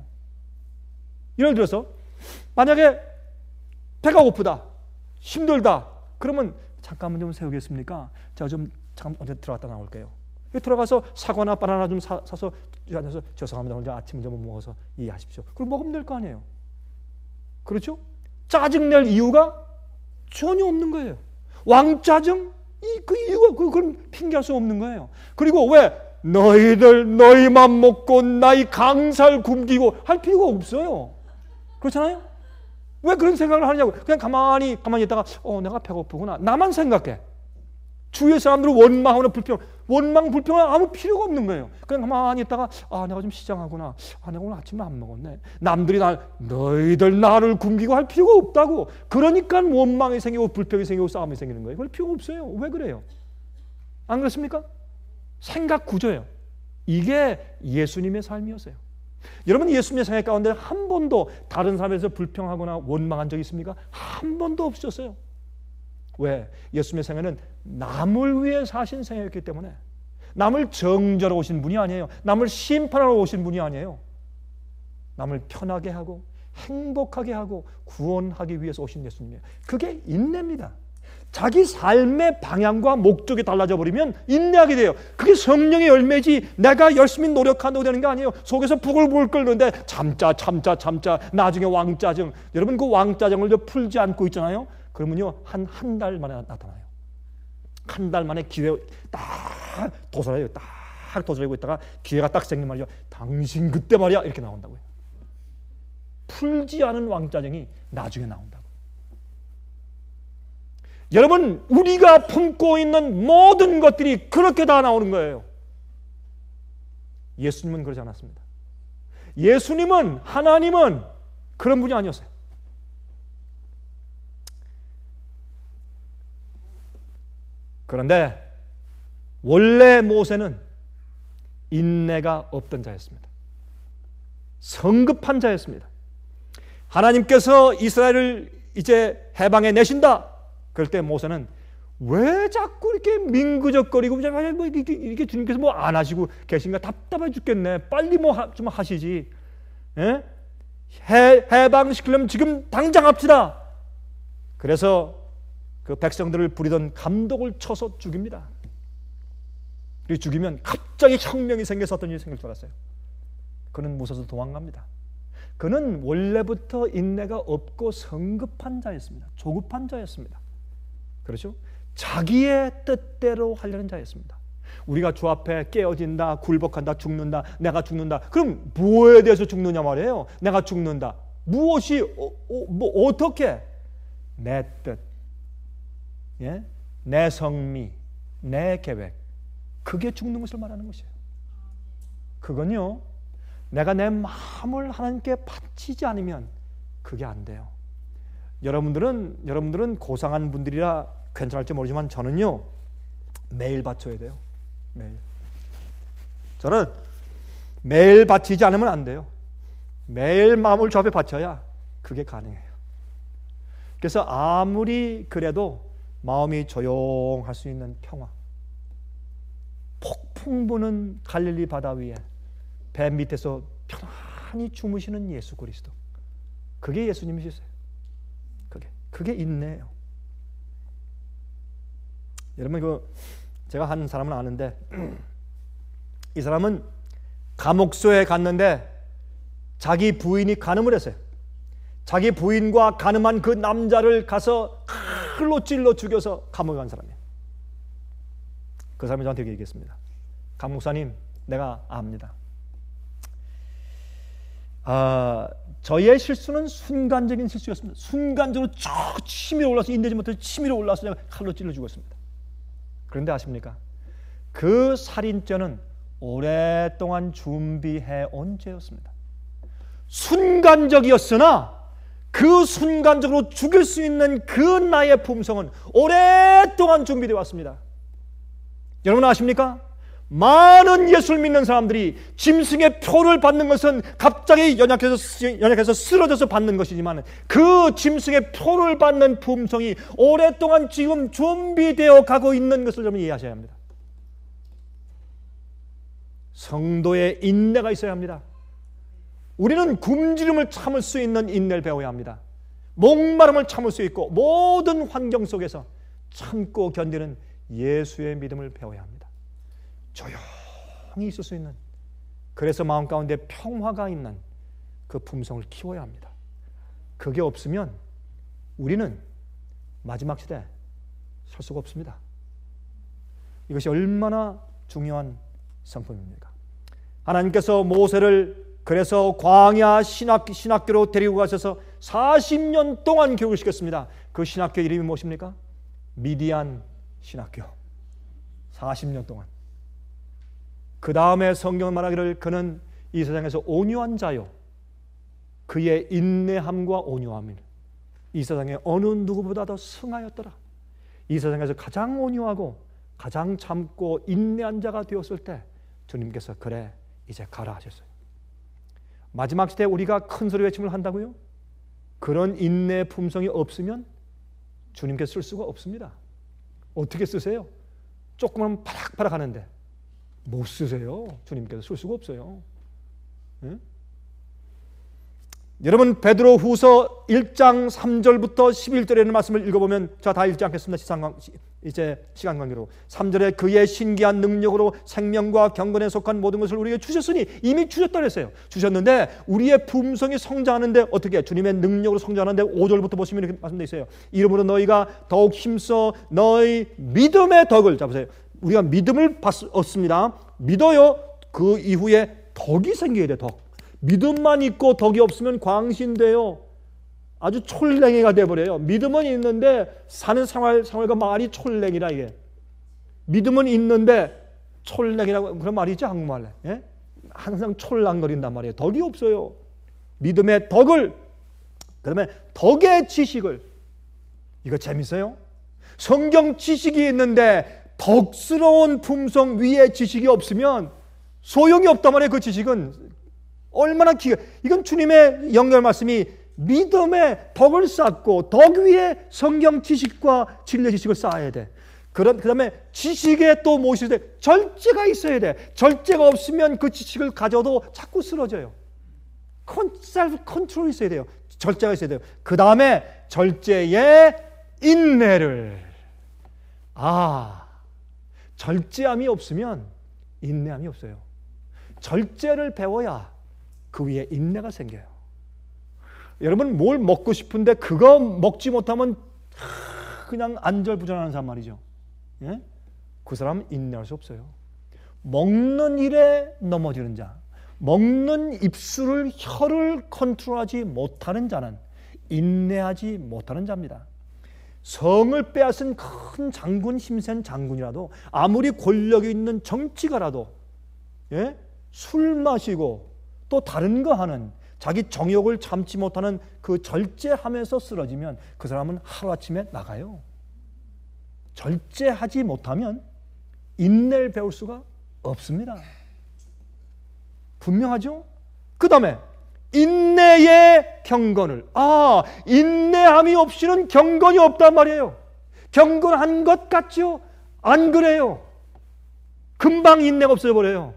예를 들어서 만약에 배가 고프다, 힘들다, 그러면 잠깐만 좀 세우겠습니까? 제가 좀 잠깐 어디 들어갔다 나올게요. 들어가서 사과나 바나나 좀 사서 앉아서 죄송합니다. 오늘 아침 좀 못 먹어서 이해하십시오. 그럼 먹으면 될 거 아니에요. 그렇죠? 짜증낼 이유가 전혀 없는 거예요. 왕짜증? 그 이유가 그건 핑계할 수 없는 거예요. 그리고 왜 너희 맘 먹고 나이 강살 굶기고 할 필요가 없어요. 그렇잖아요? 왜 그런 생각을 하느냐고. 그냥 가만히 있다가 내가 배고프구나. 나만 생각해. 주위의 사람들은 원망하거나 불평은 아무 필요가 없는 거예요. 그냥 가만히 있다가 내가 좀 시장하구나. 내가 오늘 아침에 안 먹었네. 남들이 너희들 나를 굶기고 할 필요가 없다고. 그러니까 원망이 생기고 불평이 생기고 싸움이 생기는 거예요. 그럴 필요가 없어요. 왜 그래요? 안 그렇습니까? 생각 구조예요. 이게 예수님의 삶이었어요. 여러분, 예수님의 생애 가운데 한 번도 다른 사람에 대해서 불평하거나 원망한 적이 있습니까? 한 번도 없으셨어요. 왜? 예수님의 생애는 남을 위해 사신 생애였기 때문에. 남을 정죄하러 오신 분이 아니에요. 남을 심판하러 오신 분이 아니에요. 남을 편하게 하고 행복하게 하고 구원하기 위해서 오신 예수님이에요. 그게 인내입니다. 자기 삶의 방향과 목적이 달라져 버리면 인내하게 돼요. 그게 성령의 열매지 내가 열심히 노력한다고 되는 게 아니에요. 속에서 부글부글 끓는데 참자 나중에 왕짜증. 여러분, 그 왕짜증을 풀지 않고 있잖아요. 그러면요 한 달 만에 나타나요. 한 달 만에 기회 딱 도살해요. 딱 도살하고 있다가 기회가 딱 생기면 말이죠. 당신 그때 말이야 이렇게 나온다고요. 풀지 않은 왕짜증이 나중에 나온다고. 여러분, 우리가 품고 있는 모든 것들이 그렇게 다 나오는 거예요. 예수님은 그러지 않았습니다. 예수님은, 하나님은 그런 분이 아니었어요. 그런데 원래 모세는 인내가 없던 자였습니다. 성급한 자였습니다. 하나님께서 이스라엘을 이제 해방해 내신다. 그럴 때 모세는 왜 자꾸 이렇게 민그적거리고 이렇게 주님께서 뭐 안 하시고 계신가 답답해 죽겠네. 빨리 뭐 좀 하시지. 예? 해방시키려면 지금 당장 합시다. 그래서 그 백성들을 부리던 감독을 쳐서 죽입니다. 그리고 죽이면 갑자기 혁명이 생겨서 어떤 일이 생길 줄 알았어요. 그는 무서워서 도망갑니다. 그는 원래부터 인내가 없고 성급한 자였습니다. 조급한 자였습니다. 그렇죠? 자기의 뜻대로 하려는 자였습니다. 우리가 주 앞에 깨어진다, 굴복한다, 죽는다, 내가 죽는다. 그럼 뭐에 대해서 죽느냐 말이에요. 내가 죽는다. 무엇이 어떻게? 내 뜻, 예? 내 성미, 내 계획. 그게 죽는 것을 말하는 것이에요. 그건요, 내가 내 마음을 하나님께 바치지 않으면 그게 안 돼요. 여러분들은 고상한 분들이라 괜찮을지 모르지만 저는요 매일 바쳐야 돼요. 매일. 저는 매일 바치지 않으면 안 돼요. 매일 마음을 주 앞에 바쳐야 그게 가능해요. 그래서 아무리 그래도 마음이 조용할 수 있는 평화, 폭풍 부는 갈릴리 바다 위에 배 밑에서 편안히 주무시는 예수 그리스도, 그게 예수님이시세요. 그게 인내예요. 여러분, 제가 한 사람은 아는데 이 사람은 감옥소에 갔는데 자기 부인이 간음을 했어요. 자기 부인과 간음한 그 남자를 가서 칼로 찔러 죽여서 감옥에 간 사람이에요. 그 사람이 저한테 얘기했습니다. 강 목사님, 내가 압니다. 저의 실수는 순간적인 실수였습니다. 순간적으로 저 치밀어 올라서 인대지 못해서 치밀어 올라서 제가 칼로 찔러 죽었습니다. 그런데 아십니까? 그 살인죄는 오랫동안 준비해 온 죄였습니다. 순간적이었으나 그 순간적으로 죽일 수 있는 그 나의 품성은 오랫동안 준비되어 왔습니다. 여러분 아십니까? 많은 예수를 믿는 사람들이 짐승의 표를 받는 것은 갑자기 연약해서 쓰러져서 받는 것이지만 그 짐승의 표를 받는 품성이 오랫동안 지금 준비되어 가고 있는 것을 여러분 이해하셔야 합니다. 성도의 인내가 있어야 합니다. 우리는 굶주림을 참을 수 있는 인내를 배워야 합니다. 목마름을 참을 수 있고 모든 환경 참고 견디는 예수의 믿음을 배워야 합니다. 조용히 있을 수 있는, 그래서 마음 가운데 평화가 있는 그 품성을 키워야 합니다. 그게 없으면 우리는 마지막 시대에 설 수가 없습니다. 이것이 얼마나 중요한 성품입니까? 하나님께서 모세를 그래서 광야 신학교로 데리고 가셔서 40년 동안 교육을 시켰습니다. 그 신학교 이름이 무엇입니까? 미디안 신학교. 40년 동안. 그 다음에 성경은 말하기를 그는 이 세상에서 온유한 자요, 그의 인내함과 온유함이 이 세상에 어느 누구보다도 승하였더라. 이 세상에서 가장 온유하고 가장 참고 인내한 자가 되었을 때 주님께서 그래 이제 가라 하셨어요. 마지막 시대에 우리가 큰 소리 외침을 한다고요? 그런 인내의 품성이 없으면 주님께서 쓸 수가 없습니다. 어떻게 쓰세요? 조금만 파락파락 하는데 못 쓰세요. 주님께서 쓸 수가 없어요. 네? 여러분 베드로 후서 1장 3절부터 11절에 있는 말씀을 읽어보면, 자, 다 읽지 않겠습니다. 이제 시간 관계로 3절에 그의 신기한 능력으로 생명과 경건에 속한 모든 것을 우리에게 주셨으니, 이미 주셨다 그랬어요. 주셨는데 우리의 품성이 성장하는데 어떻게 주님의 능력으로 성장하는데 5절부터 보시면 이렇게 말씀되어 있어요. 이러므로 너희가 더욱 힘써 너희 믿음의 덕을, 잡으세요. 우리가 믿음을 얻습니다. 믿어요. 그 이후에 덕이 생겨야 돼. 덕. 믿음만 있고 덕이 없으면 광신돼요. 아주 촐랭이가 돼버려요. 믿음은 있는데 사는 생활과 말이 촐랭이라. 이게 믿음은 있는데 촐랭이라고 그런 말이죠, 한국말에. 예? 항상 촐랑거린단 말이에요. 덕이 없어요. 믿음의 덕을, 그다음에 덕의 지식을. 이거 재밌어요? 성경 지식이 있는데 덕스러운 품성 위에 지식이 없으면 소용이 없단 말이에요. 그 지식은 얼마나 이건 주님의 연결 말씀이 믿음의 덕을 쌓고 덕 위에 성경 지식과 진리 지식을 쌓아야 돼. 그 다음에 지식에 또 무엇이 돼? 절제가 있어야 돼. 절제가 없으면 그 지식을 가져도 자꾸 쓰러져요. 셀프 컨트롤이 있어야 돼요. 절제가 있어야 돼요. 그 다음에 절제의 인내를. 절제함이 없으면 인내함이 없어요. 절제를 배워야 그 위에 인내가 생겨요. 여러분 뭘 먹고 싶은데 그거 먹지 못하면 그냥 안절부절하는 사람 말이죠. 예? 그 사람은 인내할 수 없어요. 먹는 일에 넘어지는 자, 먹는 혀를 컨트롤하지 못하는 자는 인내하지 못하는 자입니다. 성을 빼앗은 큰 장군, 힘센 장군이라도, 아무리 권력이 있는 정치가라도, 예? 술 마시고 또 다른 거 하는 자기 정욕을 참지 못하는 그 절제하면서 쓰러지면 그 사람은 하루아침에 나가요. 절제하지 못하면 인내를 배울 수가 없습니다. 분명하죠? 그 다음에 인내의 경건을. 인내함이 없이는 경건이 없단 말이에요. 경건한 것 같죠? 안 그래요. 금방 인내가 없어져버려요.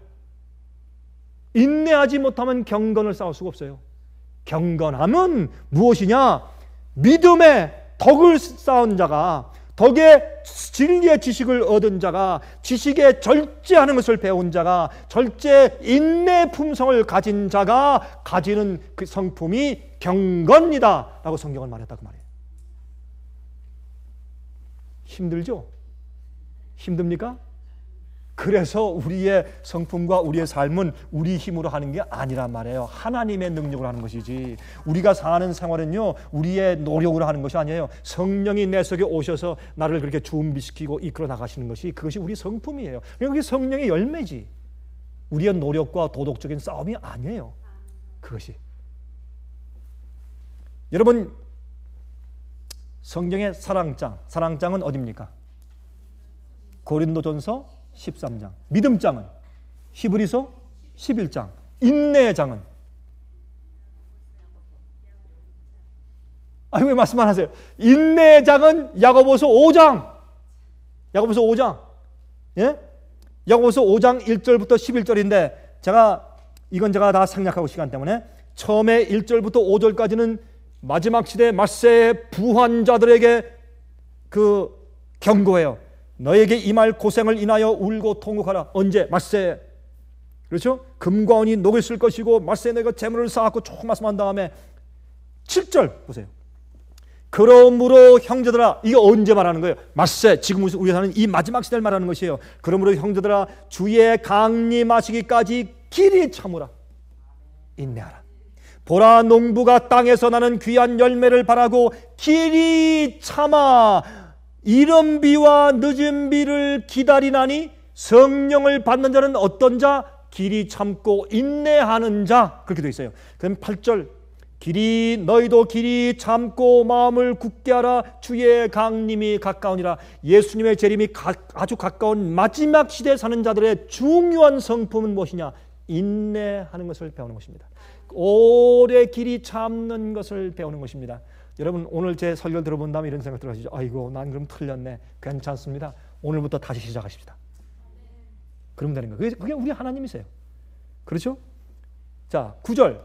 인내하지 못하면 경건을 쌓을 수가 없어요. 경건함은 무엇이냐? 믿음의 덕을 쌓은 자가, 덕의 진리의 지식을 얻은 자가, 지식에 절제하는 것을 배운 자가, 절제 인내 품성을 가진 자가 가지는 그 성품이 경건이다 라고 성경은 말했다고 말이에요. 힘들죠? 힘듭니까? 그래서 우리의 성품과 우리의 삶은 우리 힘으로 하는 게 아니란 말이에요. 하나님의 능력으로 하는 것이지. 우리가 사는 생활은요, 우리의 노력으로 하는 것이 아니에요. 성령이 내 속에 오셔서 나를 그렇게 준비시키고 이끌어 나가시는 것이, 그것이 우리 성품이에요. 그게 성령의 열매지. 우리의 노력과 도덕적인 싸움이 아니에요. 그것이. 여러분, 성경의 사랑장은 어디입니까? 고린도전서 13장. 믿음장은 히브리서 11장. 인내의 장은, 왜 말씀 안 하세요? 인내의 장은 야고보서 5장. 야고보서 5장. 예? 야고보서 5장 1절부터 11절인데 이건 제가 다 생략하고 시간 때문에 처음에 1절부터 5절까지는 마지막 시대 말세의 부한 자들에게 그 경고해요. 너에게 임할 고생을 인하여 울고 통곡하라. 언제? 말세에. 그렇죠? 금과 은이 녹을 쓸 것이고 말세에 너희가 재물을 쌓았고 쭉 말씀한 다음에 7절 보세요. 그러므로 형제들아, 이게 언제 말하는 거예요? 말세, 지금 우리가 사는 이 마지막 시대를 말하는 것이에요. 그러므로 형제들아, 주의 강림하시기까지 길이 참으라. 인내하라. 보라, 농부가 땅에서 나는 귀한 열매를 바라고 길이 참아 이른 비와 늦은 비를 기다리나니 성령을 받는 자는 어떤 자? 길이 참고 인내하는 자. 그렇게 되어 있어요. 그럼 8절, 너희도 길이 참고 마음을 굳게 하라. 주의 강림이 가까우니라. 예수님의 재림이 아주 가까운 마지막 시대에 사는 자들의 중요한 성품은 무엇이냐? 인내하는 것을 배우는 것입니다. 오래 길이 참는 것을 배우는 것입니다. 여러분, 오늘 제 설교를 들어본 다음에 이런 생각 들어가시죠. 아이고, 난 그럼 틀렸네. 괜찮습니다. 오늘부터 다시 시작하십시다. 그러면 되는 거예요. 그게 우리 하나님이세요. 그렇죠? 자, 9절.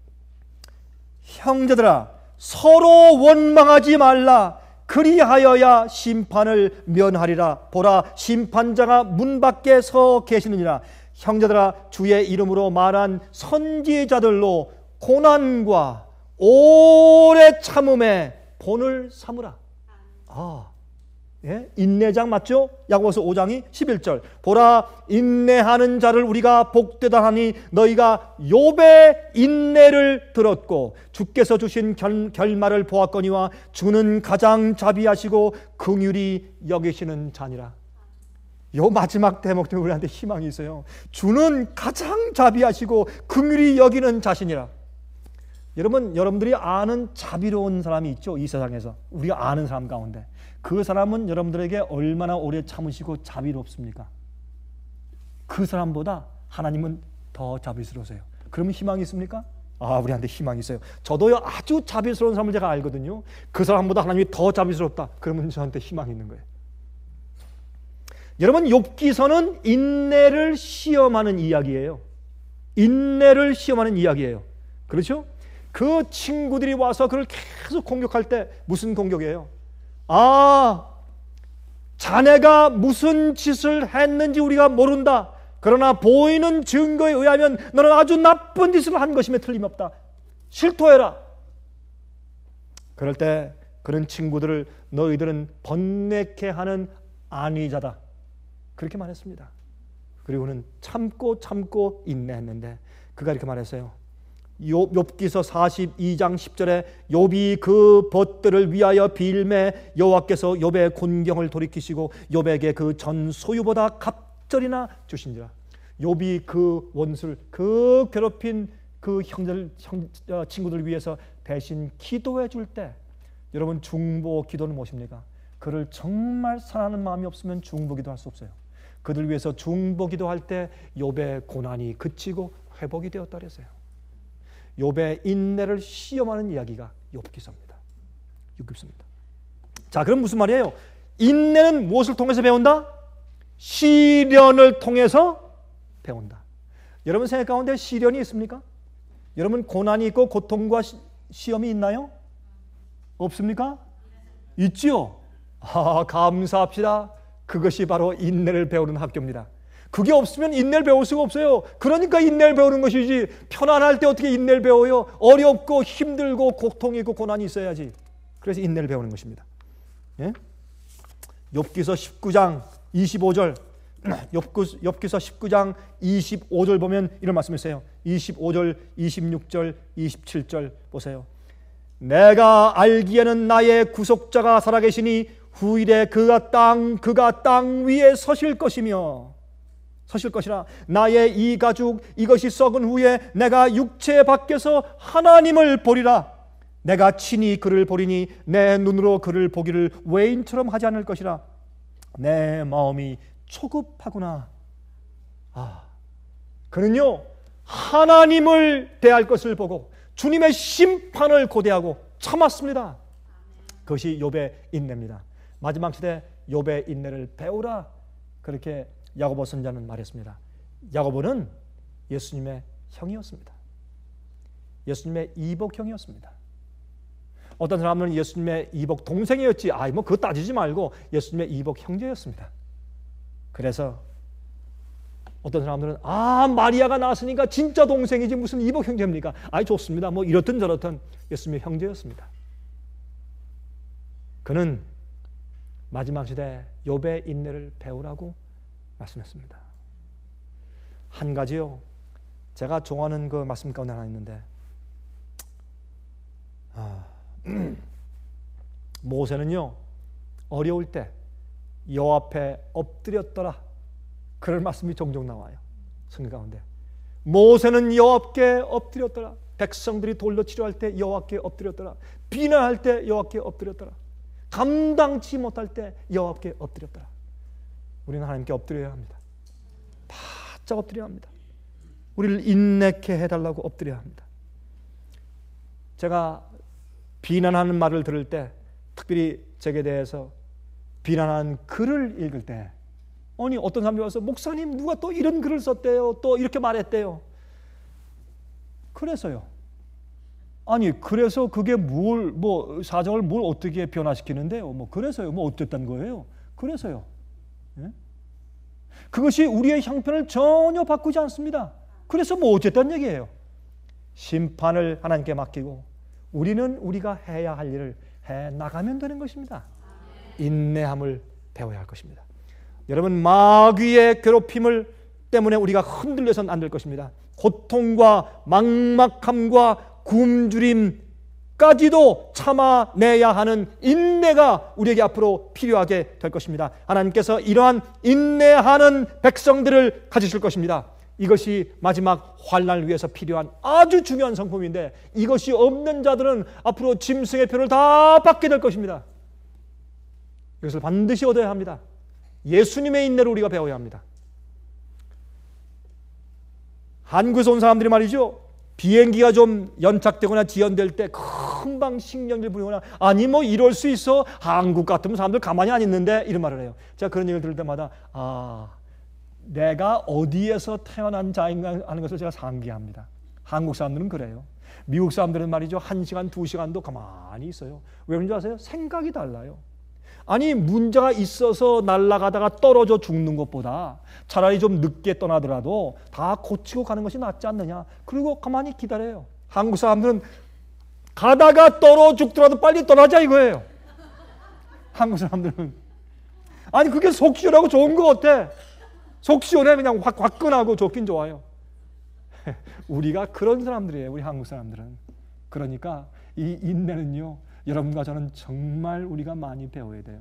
형제들아, 서로 원망하지 말라. 그리하여야 심판을 면하리라. 보라, 심판자가 문 밖에 서 계시느니라. 형제들아, 주의 이름으로 말한 선지자들로 고난과 오래 참음의 본을 삼으라. 인내장 맞죠? 야고보서 5장이 11절. 보라, 인내하는 자를 우리가 복되다 하니 너희가 욥의 인내를 들었고 주께서 주신 결말을 보았거니와 주는 가장 자비하시고 긍휼히 여기시는 자니라. 요 마지막 대목 때문에 우리한테 희망이 있어요. 주는 가장 자비하시고 긍휼히 여기는 자신이라. 여러분들이 아는 자비로운 사람이 있죠? 이 세상에서 우리가 아는 사람 가운데 그 사람은 여러분들에게 얼마나 오래 참으시고 자비롭습니까? 그 사람보다 하나님은 더 자비스러우세요. 그러면 희망이 있습니까? 우리한테 희망이 있어요. 저도요, 아주 자비스러운 사람을 제가 알거든요. 그 사람보다 하나님이 더 자비스럽다. 그러면 저한테 희망이 있는 거예요. 여러분, 욥기서는 인내를 시험하는 이야기예요. 인내를 시험하는 이야기예요. 그렇죠? 그 친구들이 와서 그를 계속 공격할 때 무슨 공격이에요? 자네가 무슨 짓을 했는지 우리가 모른다. 그러나 보이는 증거에 의하면 너는 아주 나쁜 짓을 한 것임에 틀림없다. 실토해라. 그럴 때 그런 친구들을 너희들은 번뇌케 하는 안위자다. 그렇게 말했습니다. 그리고는 참고 인내했는데 그가 이렇게 말했어요. 욥기서 42장 10절에 욥이 그 벗들을 위하여 빌매 여호와께서 욥의 곤경을 돌이키시고 욥에게 그 전 소유보다 갑절이나 주신지라. 욥이 그 원수를, 그 괴롭힌 그 친구들 위해서 대신 기도해 줄 때 여러분 중보 기도는 무엇입니까? 그를 정말 사랑하는 마음이 없으면 중보 기도할 수 없어요. 그들 위해서 중보 기도할 때 욥의 고난이 그치고 회복이 되었다 그랬어요. 욥의 인내를 시험하는 이야기가 욥기서입니다. 욥기서입니다. 자, 그럼 무슨 말이에요? 인내는 무엇을 통해서 배운다? 시련을 통해서 배운다. 여러분 생각 가운데 시련이 있습니까? 여러분 고난이 있고 고통과 시험이 있나요? 없습니까? 있지요. 감사합시다. 그것이 바로 인내를 배우는 학교입니다. 그게 없으면 인내를 배울 수가 없어요. 그러니까 인내를 배우는 것이지, 편안할 때 어떻게 인내를 배워요? 어렵고 힘들고 고통이 있고 고난이 있어야지. 그래서 인내를 배우는 것입니다. 예? 욥기서 19장 25절 욥기서 19장 25절 보면 이런 말씀이 있어요. 25절, 26절, 27절 보세요. 내가 알기에는 나의 구속자가 살아계시니 후일에 그가 땅 위에 서실 것이라. 나의 이 가죽 이것이 썩은 후에 내가 육체 밖에서 하나님을 보리라. 내가 친히 그를 보리니 내 눈으로 그를 보기를 외인처럼 하지 않을 것이라. 내 마음이 초급하구나. 그는요 하나님을 대할 것을 보고 주님의 심판을 고대하고 참았습니다. 그것이 욥의 인내입니다. 마지막 시대 욥의 인내를 배우라. 그렇게 야고보 선자는 말했습니다. 야고보는 예수님의 형이었습니다. 예수님의 이복형이었습니다. 어떤 사람은 예수님의 이복 동생이었지, 그거 따지지 말고 예수님의 이복 형제였습니다. 그래서 어떤 사람들은 마리아가 낳았으니까 진짜 동생이지 무슨 이복 형제입니까? 좋습니다. 이렇든 저렇든 예수님의 형제였습니다. 그는 마지막 시대 욥의 인내를 배우라고 말씀했습니다. 한 가지요, 제가 좋아하는 그 말씀 가운데 하나 있는데, 모세는요 어려울 때 여호와 앞에 엎드렸더라. 그런 말씀이 종종 나와요, 성경 가운데. 모세는 여호와께 엎드렸더라. 백성들이 돌로 치료할 때 여호와께 엎드렸더라. 비난할 때 여호와께 엎드렸더라. 감당치 못할 때 여호와께 엎드렸더라. 우리는 하나님께 엎드려야 합니다. 바짝 엎드려야 합니다. 우리를 인내케 해달라고 엎드려야 합니다. 제가 비난하는 말을 들을 때, 특별히 제게 대해서 비난한 글을 읽을 때, 어떤 사람이 와서 목사님 누가 또 이런 글을 썼대요, 또 이렇게 말했대요. 그래서요. 그래서 그게 사정을 뭘 어떻게 변화시키는데요? 그래서요. 어쨌단 거예요? 그래서요. 예? 그것이 우리의 형편을 전혀 바꾸지 않습니다. 그래서 어쨌단 얘기예요? 심판을 하나님께 맡기고 우리는 우리가 해야 할 일을 해 나가면 되는 것입니다. 인내함을 배워야 할 것입니다. 여러분, 마귀의 괴롭힘을 때문에 우리가 흔들려서는 안 될 것입니다. 고통과 막막함과 굶주림까지도 참아내야 하는 인내가 우리에게 앞으로 필요하게 될 것입니다. 하나님께서 이러한 인내하는 백성들을 가지실 것입니다. 이것이 마지막 환난을 위해서 필요한 아주 중요한 성품인데, 이것이 없는 자들은 앞으로 짐승의 표를 다 받게 될 것입니다. 이것을 반드시 얻어야 합니다. 예수님의 인내를 우리가 배워야 합니다. 한국에서 온 사람들이 말이죠, 비행기가 좀 연착되거나 지연될 때 금방 신경질 부리거나, 이럴 수 있어, 한국 같으면 사람들 가만히 안 있는데, 이런 말을 해요. 제가 그런 얘기를 들을 때마다 내가 어디에서 태어난 자인가 하는 것을 제가 상기합니다. 한국 사람들은 그래요. 미국 사람들은 말이죠, 1시간, 2시간도 가만히 있어요. 왜 그런지 아세요? 생각이 달라요. 문제가 있어서 날아가다가 떨어져 죽는 것보다 차라리 좀 늦게 떠나더라도 다 고치고 가는 것이 낫지 않느냐. 그리고 가만히 기다려요. 한국 사람들은 가다가 떨어 죽더라도 빨리 떠나자 이거예요. 한국 사람들은 그게 속 시원하고 좋은 것 같아. 속 시원해. 그냥 화끈하고 좋긴 좋아요. 우리가 그런 사람들이에요, 우리 한국 사람들은. 그러니까 이 인내는요, 여러분과 저는 정말 우리가 많이 배워야 돼요.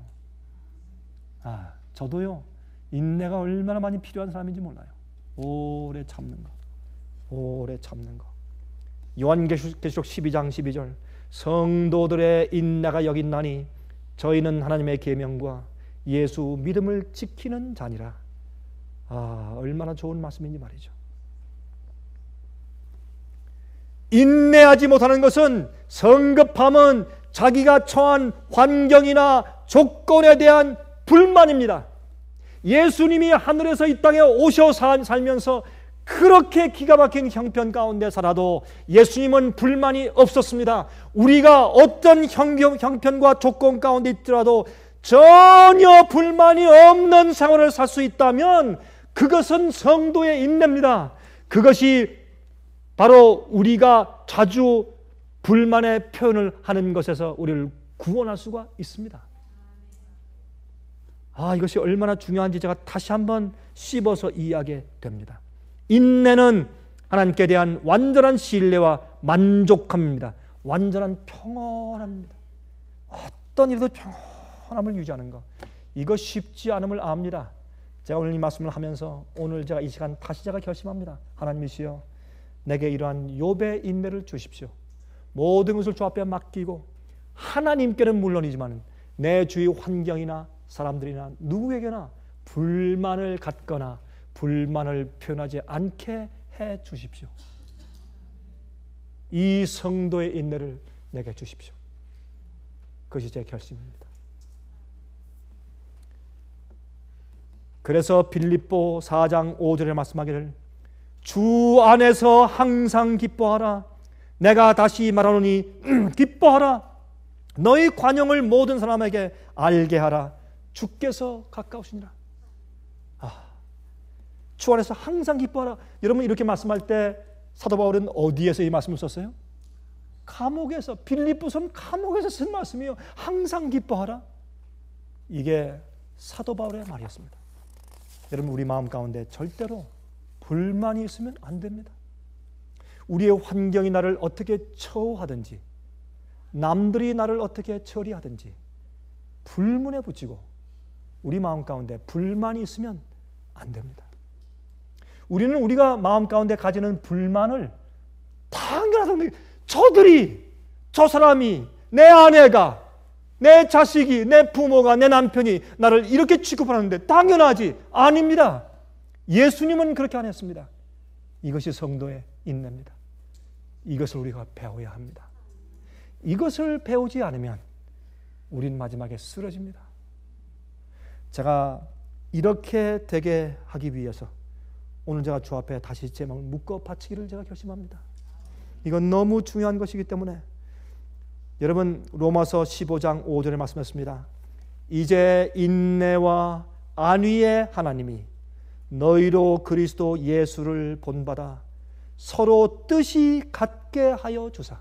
저도요, 인내가 얼마나 많이 필요한 사람인지 몰라요. 오래 참는 거. 요한계시록 12장 12절 성도들의 인내가 여기 있나니 저희는 하나님의 계명과 예수 믿음을 지키는 자니라. 얼마나 좋은 말씀인지 말이죠. 인내하지 못하는 것은 성급함은 자기가 처한 환경이나 조건에 대한 불만입니다. 예수님이 하늘에서 이 땅에 오셔 살면서 그렇게 기가 막힌 형편 가운데 살아도 예수님은 불만이 없었습니다. 우리가 어떤 형편과 조건 가운데 있더라도 전혀 불만이 없는 생활을 살 수 있다면 그것은 성도의 인내입니다. 그것이 바로 우리가 자주 불만의 표현을 하는 것에서 우리를 구원할 수가 있습니다. 이것이 얼마나 중요한지 제가 다시 한번 씹어서 이해하게 됩니다. 인내는 하나님께 대한 완전한 신뢰와 만족함입니다. 완전한 평온함입니다. 어떤 일도 평온함을 유지하는 것, 이거 쉽지 않음을 압니다. 제가 오늘 이 말씀을 하면서 오늘 제가 이 시간 다시 제가 결심합니다. 하나님이시여, 내게 이러한 욥의 인내를 주십시오. 모든 것을 주 앞에 맡기고 하나님께는 물론이지만 내 주위 환경이나 사람들이나 누구에게나 불만을 갖거나 불만을 표현하지 않게 해 주십시오. 이 성도의 인내를 내게 주십시오. 그것이 제 결심입니다. 그래서 빌립보 4장 5절에 말씀하기를 주 안에서 항상 기뻐하라. 내가 다시 말하노니 기뻐하라. 너희 관용을 모든 사람에게 알게 하라. 주께서 가까우시니라. 주 안에서 항상 기뻐하라. 여러분, 이렇게 말씀할 때 사도 바울은 어디에서 이 말씀을 썼어요? 감옥에서. 빌립보서는 감옥에서 쓴 말씀이에요. 항상 기뻐하라. 이게 사도 바울의 말이었습니다. 여러분, 우리 마음 가운데 절대로 불만이 있으면 안 됩니다. 우리의 환경이 나를 어떻게 처우하든지, 남들이 나를 어떻게 처리하든지 불문에 붙이고 우리 마음 가운데 불만이 있으면 안 됩니다. 우리는 우리가 마음 가운데 가지는 불만을 당연하다고, 저 사람이, 내 아내가, 내 자식이, 내 부모가, 내 남편이 나를 이렇게 취급하는데 당연하지. 아닙니다. 예수님은 그렇게 안 했습니다. 이것이 성도의 인내입니다. 이것을 우리가 배워야 합니다. 이것을 배우지 않으면 우린 마지막에 쓰러집니다. 제가 이렇게 되게 하기 위해서 오늘 제가 주 앞에 다시 제 마음을 묶어 바치기를 제가 결심합니다. 이건 너무 중요한 것이기 때문에 여러분, 로마서 15장 5절에 말씀했습니다. 이제 인내와 안위의 하나님이 너희로 그리스도 예수를 본받아 서로 뜻이 같게 하여 주사.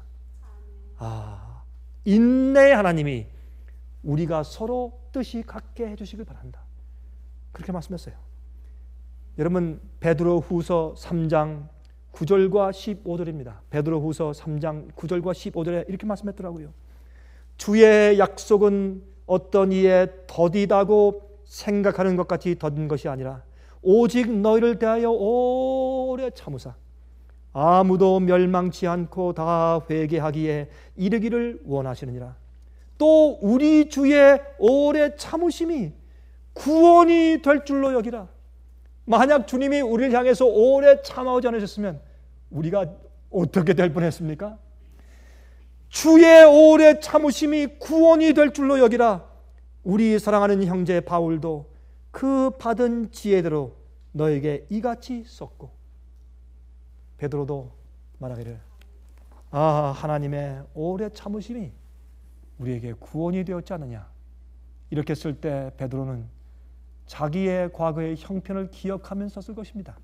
인내의 하나님이 우리가 서로 뜻이 같게 해주시길 바란다. 그렇게 말씀했어요. 여러분, 베드로후서 3장 9절과 15절입니다. 베드로후서 3장 9절과 15절에 이렇게 말씀했더라고요. 주의 약속은 어떤 이에 더디다고 생각하는 것 같이 더딘 것이 아니라 오직 너희를 대하여 오래 참으사 아무도 멸망치 않고 다 회개하기에 이르기를 원하시느니라. 또 우리 주의 오래 참으심이 구원이 될 줄로 여기라. 만약 주님이 우리를 향해서 오래 참아오지 않으셨으면 우리가 어떻게 될 뻔했습니까? 주의 오래 참으심이 구원이 될 줄로 여기라. 우리 사랑하는 형제 바울도 그 받은 지혜대로 너에게 이같이 썼고, 베드로도 말하기를 하나님의 오래 참으심이 우리에게 구원이 되었지 않느냐. 이렇게 쓸 때 베드로는 자기의 과거의 형편을 기억하면서 쓸 것입니다.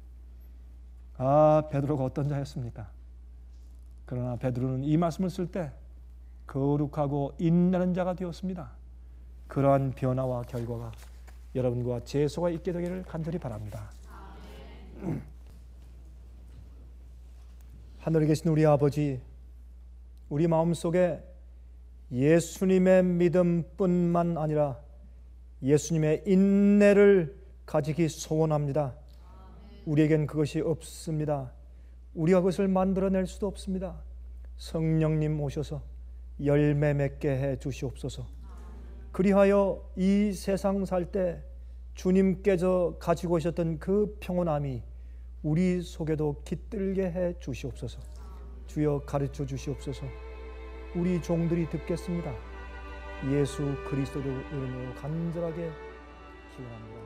베드로가 어떤 자였습니까? 그러나 베드로는 이 말씀을 쓸 때 거룩하고 인내하는 자가 되었습니다. 그러한 변화와 결과가 여러분과 제 속에 있게 되기를 간절히 바랍니다. 하늘에 계신 우리 아버지, 우리 마음속에 예수님의 믿음뿐만 아니라 예수님의 인내를 가지기 소원합니다. 우리에겐 그것이 없습니다. 우리가 그것을 만들어낼 수도 없습니다. 성령님 오셔서 열매 맺게 해 주시옵소서. 그리하여 이 세상 살 때 주님께서 가지고 오셨던 그 평온함이 우리 속에도 깃들게 해 주시옵소서. 주여 가르쳐 주시옵소서. 우리 종들이 듣겠습니다. 예수 그리스도의 이름으로 간절하게 기원합니다.